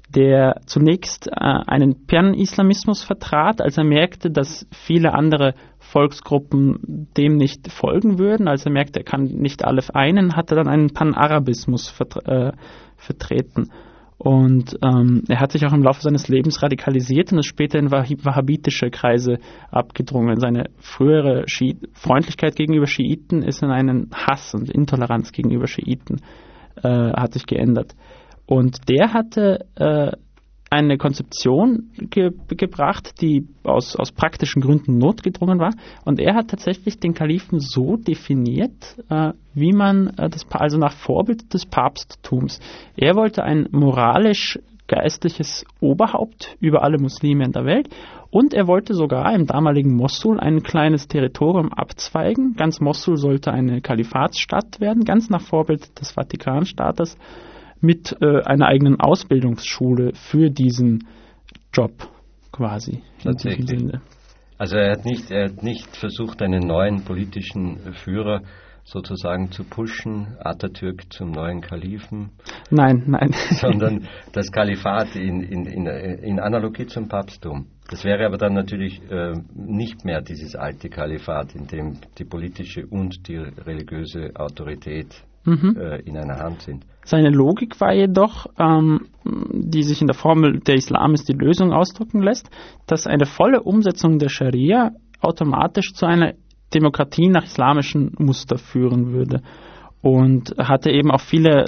der zunächst äh, einen Pan-Islamismus vertrat, als er merkte, dass viele andere Volksgruppen dem nicht folgen würden, als er merkte, er kann nicht alle vereinen, hat er dann einen Pan-Arabismus vert- äh, vertreten. Und ähm, er hat sich auch im Laufe seines Lebens radikalisiert und ist später in wahhabitische Kreise abgedrungen. Seine frühere Schi- Freundlichkeit gegenüber Schiiten ist in einen Hass und Intoleranz gegenüber Schiiten äh, hat sich geändert. Und der hatte äh, eine Konzeption ge- gebracht, die aus, aus praktischen Gründen notgedrungen war. Und er hat tatsächlich den Kalifen so definiert, äh, wie man, äh, das, also nach Vorbild des Papsttums. Er wollte ein moralisch-geistliches Oberhaupt über alle Muslime in der Welt. Und er wollte sogar im damaligen Mossul ein kleines Territorium abzweigen. Ganz Mossul sollte eine Kalifatsstadt werden, ganz nach Vorbild des Vatikanstaates, mit äh, einer eigenen Ausbildungsschule für diesen Job quasi. Tatsächlich. Also er hat nicht, er hat nicht versucht, einen neuen politischen Führer sozusagen zu pushen, Atatürk zum neuen Kalifen. Nein, nein. Sondern das Kalifat in, in, in, in Analogie zum Papsttum. Das wäre aber dann natürlich äh, nicht mehr dieses alte Kalifat, in dem die politische und die religiöse Autorität mhm. äh, in einer Hand sind. Seine Logik war jedoch, ähm, die sich in der Formel der Islam ist die Lösung ausdrücken lässt, dass eine volle Umsetzung der Scharia automatisch zu einer Demokratie nach islamischen Muster führen würde. Und hatte eben auch viele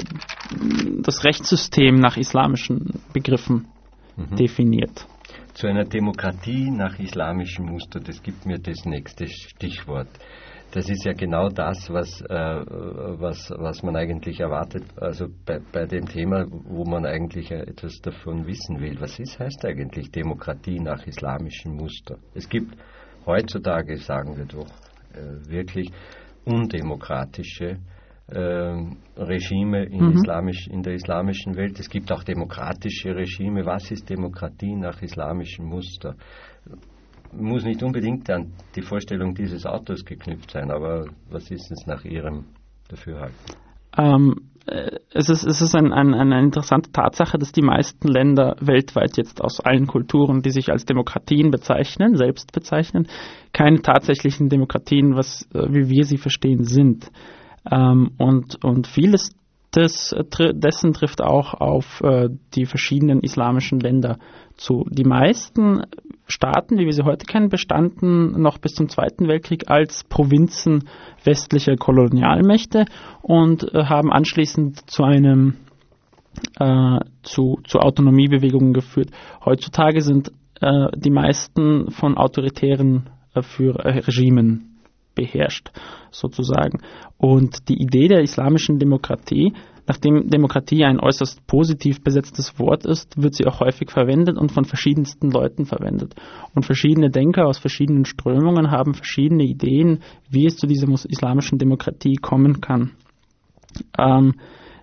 das Rechtssystem nach islamischen Begriffen mhm. definiert. Zu einer Demokratie nach islamischem Muster, das gibt mir das nächste Stichwort. Das ist ja genau das, was, äh, was, was man eigentlich erwartet, also bei, bei dem Thema, wo man eigentlich etwas davon wissen will. Was ist, heißt eigentlich Demokratie nach islamischem Muster? Es gibt heutzutage, sagen wir doch, äh, wirklich undemokratische äh, Regime in, mhm. islamisch, in der islamischen Welt. Es gibt auch demokratische Regime. Was ist Demokratie nach islamischem Muster? Muss nicht unbedingt an die Vorstellung dieses Autors geknüpft sein, aber was ist es nach Ihrem Dafürhalten? Ähm, es ist, es ist ein, ein, eine interessante Tatsache, dass die meisten Länder weltweit jetzt aus allen Kulturen, die sich als Demokratien bezeichnen, selbst bezeichnen, keine tatsächlichen Demokratien, was, wie wir sie verstehen, sind. Ähm, und, und vieles des, dessen trifft auch auf äh, die verschiedenen islamischen Länder zu. Die meisten Staaten, wie wir sie heute kennen, bestanden noch bis zum Zweiten Weltkrieg als Provinzen westlicher Kolonialmächte und äh, haben anschließend zu einem äh, zu, zu Autonomiebewegungen geführt. Heutzutage sind äh, die meisten von autoritären äh, Führer, äh, Regimen beherrscht, sozusagen. Und die Idee der islamischen Demokratie, nachdem Demokratie ein äußerst positiv besetztes Wort ist, wird sie auch häufig verwendet und von verschiedensten Leuten verwendet. Und verschiedene Denker aus verschiedenen Strömungen haben verschiedene Ideen, wie es zu dieser islamischen Demokratie kommen kann. Ähm,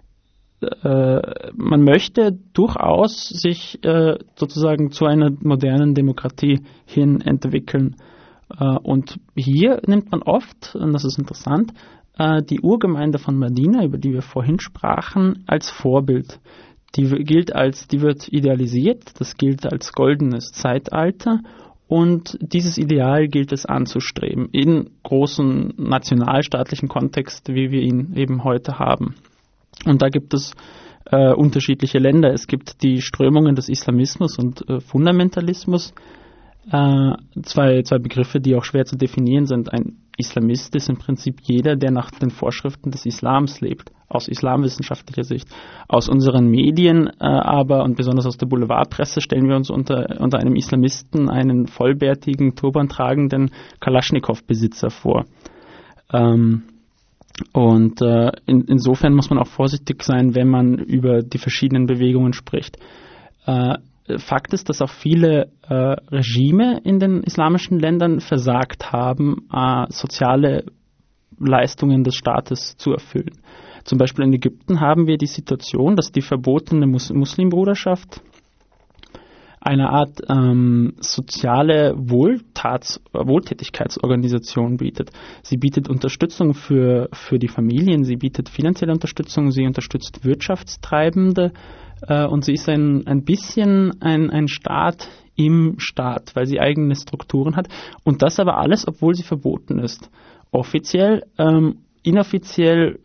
äh, man möchte durchaus sich äh, sozusagen zu einer modernen Demokratie hin entwickeln. Uh, und hier nimmt man oft, und das ist interessant, uh, die Urgemeinde von Medina, über die wir vorhin sprachen, als Vorbild. Die gilt als, die wird idealisiert, das gilt als goldenes Zeitalter und dieses Ideal gilt es anzustreben in großen nationalstaatlichen Kontext, wie wir ihn eben heute haben. Und da gibt es äh, unterschiedliche Länder. Es gibt die Strömungen des Islamismus und äh, Fundamentalismus, äh, zwei, zwei Begriffe, die auch schwer zu definieren sind. Ein Islamist ist im Prinzip jeder, der nach den Vorschriften des Islams lebt, aus islamwissenschaftlicher Sicht. Aus unseren Medien äh, aber und besonders aus der Boulevardpresse stellen wir uns unter, unter einem Islamisten einen vollbärtigen, turbantragenden Kalaschnikow-Besitzer vor. Ähm, und äh, in, insofern muss man auch vorsichtig sein, wenn man über die verschiedenen Bewegungen spricht. Äh, Fakt ist, dass auch viele äh, Regime in den islamischen Ländern versagt haben, äh, soziale Leistungen des Staates zu erfüllen. Zum Beispiel in Ägypten haben wir die Situation, dass die verbotene Mus- Muslimbruderschaft eine Art ähm, soziale Wohltats- Wohltätigkeitsorganisation bietet. Sie bietet Unterstützung für, für die Familien, sie bietet finanzielle Unterstützung, sie unterstützt Wirtschaftstreibende, und sie ist ein, ein bisschen ein, ein Staat im Staat, weil sie eigene Strukturen hat. Und das aber alles, obwohl sie verboten ist. Offiziell, ähm, inoffiziell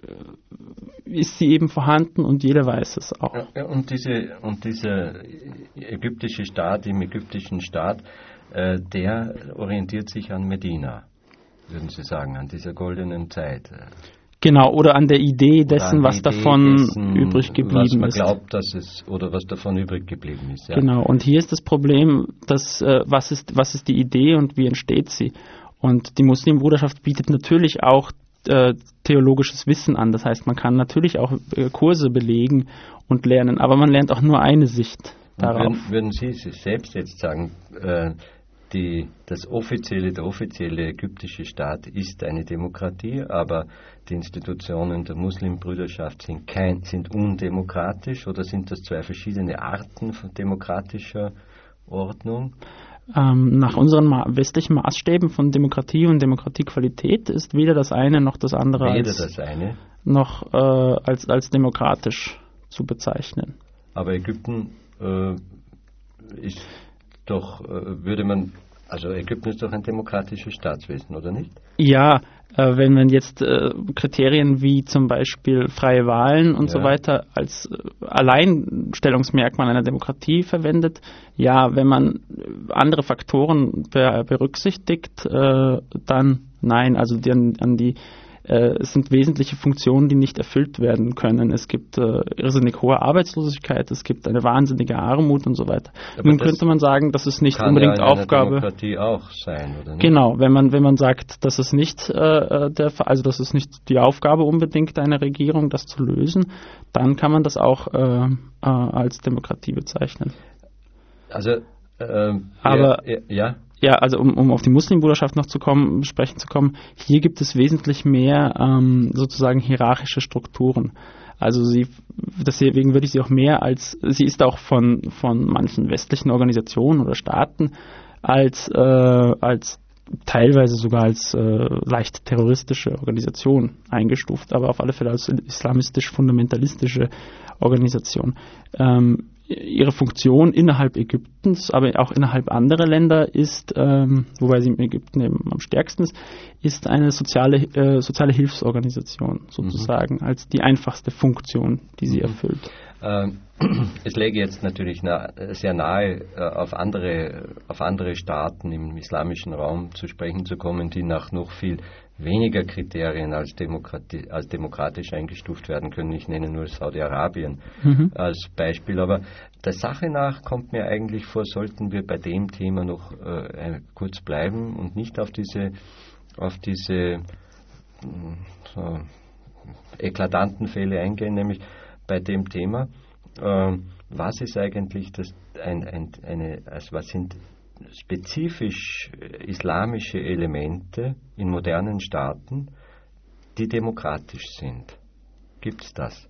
ist sie eben vorhanden und jeder weiß es auch. Ja, und, diese, und dieser ägyptische Staat im ägyptischen Staat, äh, der orientiert sich an Medina, würden Sie sagen, an dieser goldenen Zeit. Genau, oder an der Idee dessen, an was Idee davon dessen, übrig geblieben was man ist. glaubt, dass es, oder was davon übrig geblieben ist. Ja. Genau, und hier ist das Problem, dass, äh, was ist, was ist die Idee und wie entsteht sie? Und die Muslimbruderschaft bietet natürlich auch äh, theologisches Wissen an. Das heißt, man kann natürlich auch äh, Kurse belegen und lernen, aber man lernt auch nur eine Sicht darauf. Würden, würden Sie sich selbst jetzt sagen, äh, Die, das offizielle, der offizielle ägyptische Staat ist eine Demokratie, aber die Institutionen der Muslimbrüderschaft sind, kein, sind undemokratisch, oder sind das zwei verschiedene Arten von demokratischer Ordnung? Ähm, nach unseren ma- westlichen Maßstäben von Demokratie und Demokratiequalität ist weder das eine noch das andere Weder als, das eine. noch äh, als, als demokratisch zu bezeichnen. Aber Ägypten äh, ist doch, äh, würde man, also Ägypten ist doch ein demokratisches Staatswesen, oder nicht? Ja, äh, wenn man jetzt äh, Kriterien wie zum Beispiel freie Wahlen und Ja. so weiter als äh, Alleinstellungsmerkmal einer Demokratie verwendet, ja, wenn man andere Faktoren be- berücksichtigt, äh, dann nein, also die, an, an die Äh, es sind wesentliche Funktionen, die nicht erfüllt werden können. Es gibt äh, irrsinnig hohe Arbeitslosigkeit, es gibt eine wahnsinnige Armut und so weiter. Aber Nun das könnte man sagen, das ist nicht kann unbedingt ja in einer Aufgabe. Demokratie auch sein, oder nicht? Genau, wenn man wenn man sagt, dass es nicht äh, der also das ist nicht die Aufgabe unbedingt einer Regierung, das zu lösen, dann kann man das auch äh, äh, als Demokratie bezeichnen. Also, äh, Aber ja, ja. Ja, also um, um auf die Muslimbruderschaft noch zu kommen, sprechen zu kommen, hier gibt es wesentlich mehr ähm, sozusagen hierarchische Strukturen. Also sie, deswegen würde ich sie auch mehr als, sie ist auch von, von manchen westlichen Organisationen oder Staaten als, äh, als teilweise sogar als äh, leicht terroristische Organisation eingestuft, aber auf alle Fälle als islamistisch-fundamentalistische Organisation. Ähm, Ihre Funktion innerhalb Ägyptens, aber auch innerhalb anderer Länder ist, ähm, wobei sie in Ägypten eben am stärksten ist, ist eine soziale, äh, soziale Hilfsorganisation sozusagen, mhm. als die einfachste Funktion, die sie Mhm. erfüllt. Ähm, es läge jetzt natürlich nah, sehr nahe, äh, auf andere, auf andere Staaten im islamischen Raum zu sprechen zu kommen, die nach noch viel weniger Kriterien als, Demokrati- als demokratisch eingestuft werden können. Ich nenne nur Saudi-Arabien Mhm. als Beispiel. Aber der Sache nach kommt mir eigentlich vor, sollten wir bei dem Thema noch äh, kurz bleiben und nicht auf diese, auf diese mh, so, eklatanten Fälle eingehen, nämlich bei dem Thema, äh, was ist eigentlich das, ein, ein, eine, also was sind spezifisch islamische Elemente in modernen Staaten, die demokratisch sind? Gibt es das?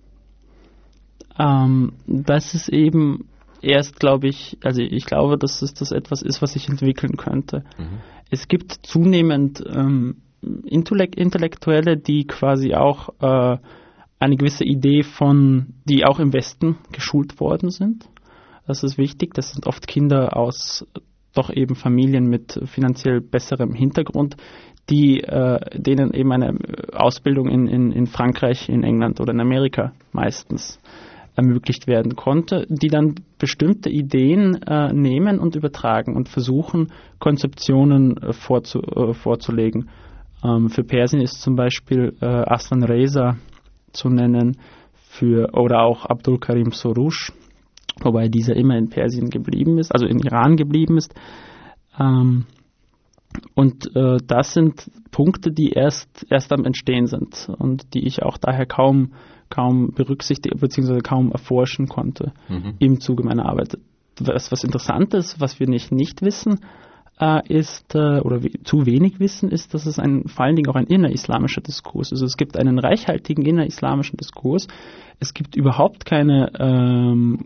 Ähm, das ist eben erst, glaube ich, also ich glaube, dass es das etwas ist, was sich entwickeln könnte. Mhm. Es gibt zunehmend ähm, Intellekt- Intellektuelle, die quasi auch äh, eine gewisse Idee von, die auch im Westen geschult worden sind. Das ist wichtig. Das sind oft Kinder aus doch eben Familien mit finanziell besserem Hintergrund, die äh, denen eben eine Ausbildung in, in, in Frankreich, in England oder in Amerika meistens ermöglicht werden konnte, die dann bestimmte Ideen äh, nehmen und übertragen und versuchen, Konzeptionen äh, vorzu, äh, vorzulegen. Ähm, für Persien ist zum Beispiel äh, Aslan Reza zu nennen, für, oder auch Abdul Karim Soroush, wobei dieser immer in Persien geblieben ist, also in Iran geblieben ist. Ähm, und äh, das sind Punkte, die erst, erst am Entstehen sind und die ich auch daher kaum, kaum berücksichtigen bzw. kaum erforschen konnte mhm. im Zuge meiner Arbeit. Was, was interessant ist, was wir nicht, nicht wissen, äh, ist, äh, oder wie, zu wenig wissen, ist, dass es ein, vor allen Dingen auch ein innerislamischer Diskurs ist. Also es gibt einen reichhaltigen innerislamischen Diskurs. Es gibt überhaupt keine ähm,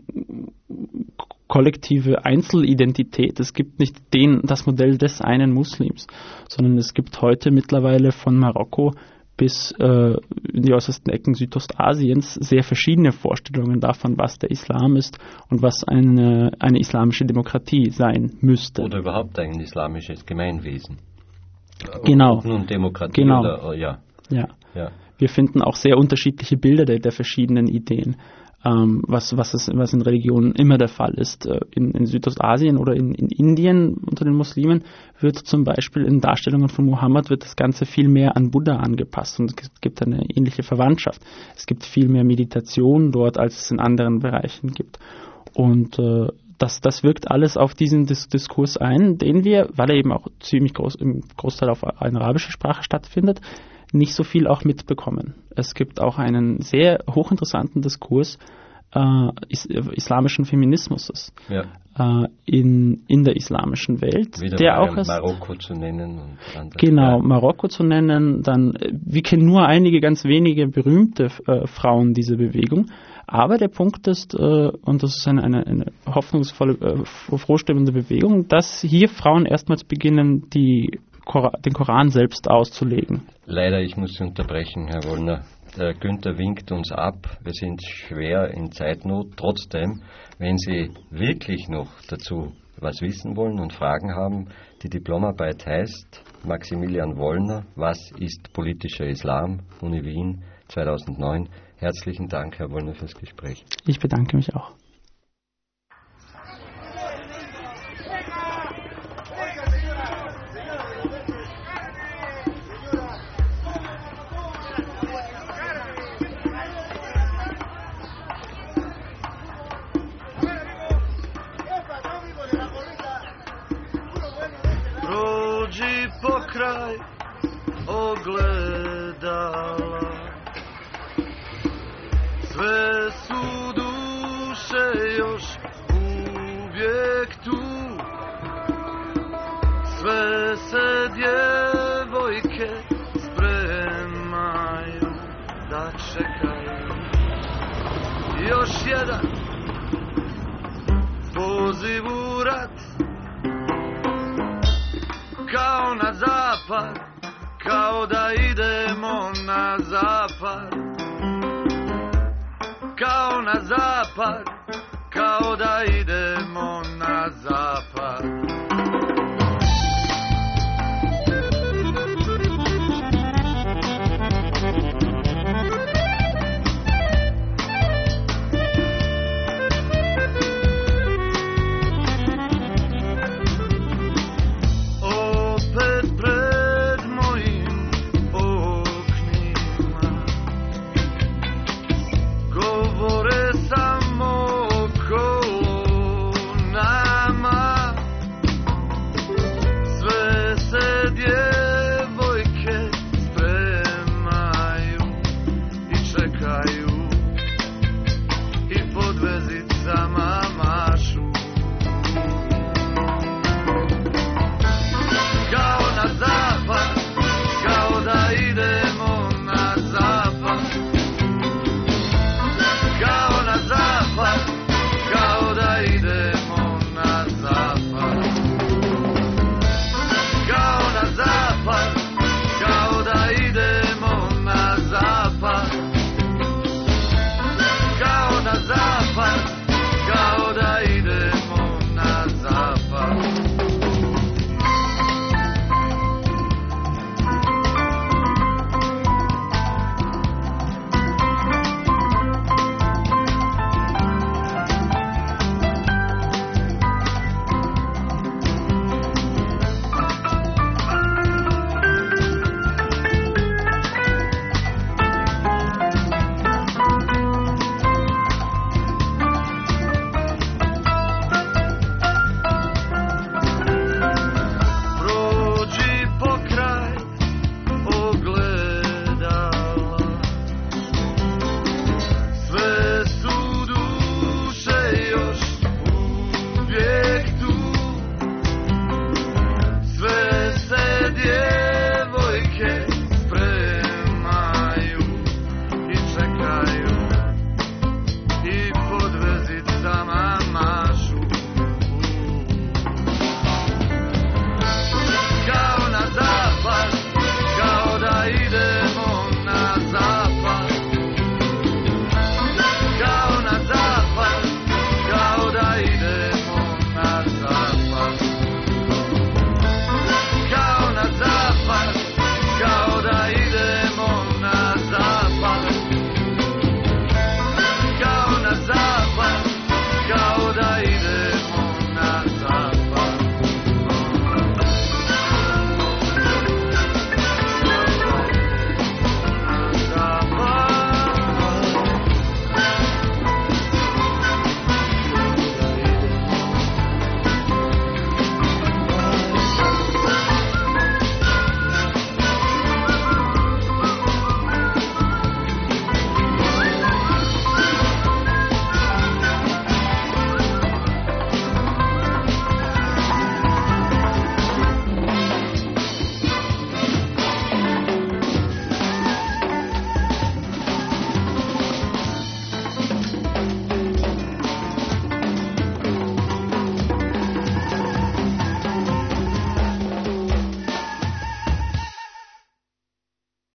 kollektive Einzelidentität. Es gibt nicht den, das Modell des einen Muslims, sondern es gibt heute mittlerweile von Marokko bis äh, in die äußersten Ecken Südostasiens sehr verschiedene Vorstellungen davon, was der Islam ist und was eine, eine islamische Demokratie sein müsste. Oder überhaupt ein islamisches Gemeinwesen. Genau. Ob nun Demokratie genau. oder, oh, ja. Ja. ja. Wir finden auch sehr unterschiedliche Bilder der, der verschiedenen Ideen. Ähm, was, was, es, was in Religionen immer der Fall ist. Äh, in, in Südostasien oder in, in Indien unter den Muslimen wird zum Beispiel in Darstellungen von Mohammed wird das Ganze viel mehr an Buddha angepasst und es gibt eine ähnliche Verwandtschaft. Es gibt viel mehr Meditation dort, als es in anderen Bereichen gibt. Und äh, das, das wirkt alles auf diesen Dis- Diskurs ein, den wir, weil er eben auch ziemlich groß, im Großteil auf eine arabische Sprache stattfindet, nicht so viel auch mitbekommen. Es gibt auch einen sehr hochinteressanten Diskurs äh, is- islamischen Feminismus ja. äh, in, in der islamischen Welt. Wieder der auch erst, Marokko zu nennen. Und andere. Genau, ja. Marokko zu nennen. Dann, wir kennen nur einige ganz wenige berühmte äh, Frauen dieser Bewegung. Aber der Punkt ist, äh, und das ist eine, eine, eine hoffnungsvolle, äh, frohstimmende Bewegung, dass hier Frauen erstmals beginnen, die den Koran selbst auszulegen. Leider, ich muss Sie unterbrechen, Herr Wollner. Der Günther winkt uns ab. Wir sind schwer in Zeitnot. Trotzdem, wenn Sie wirklich noch dazu was wissen wollen und Fragen haben, die Diplomarbeit heißt Maximilian Wollner, was ist politischer Islam? Uni Wien zweitausendneun. Herzlichen Dank, Herr Wollner, fürs Gespräch. Ich bedanke mich auch. Pokraj ogledala, sve su duše još uvijek tu, sve se djevojke spremaju da čekaju. Još jedan poziv u rat, kao na zapad, kao da idemo na zapad, kao na zapad, kao da idemo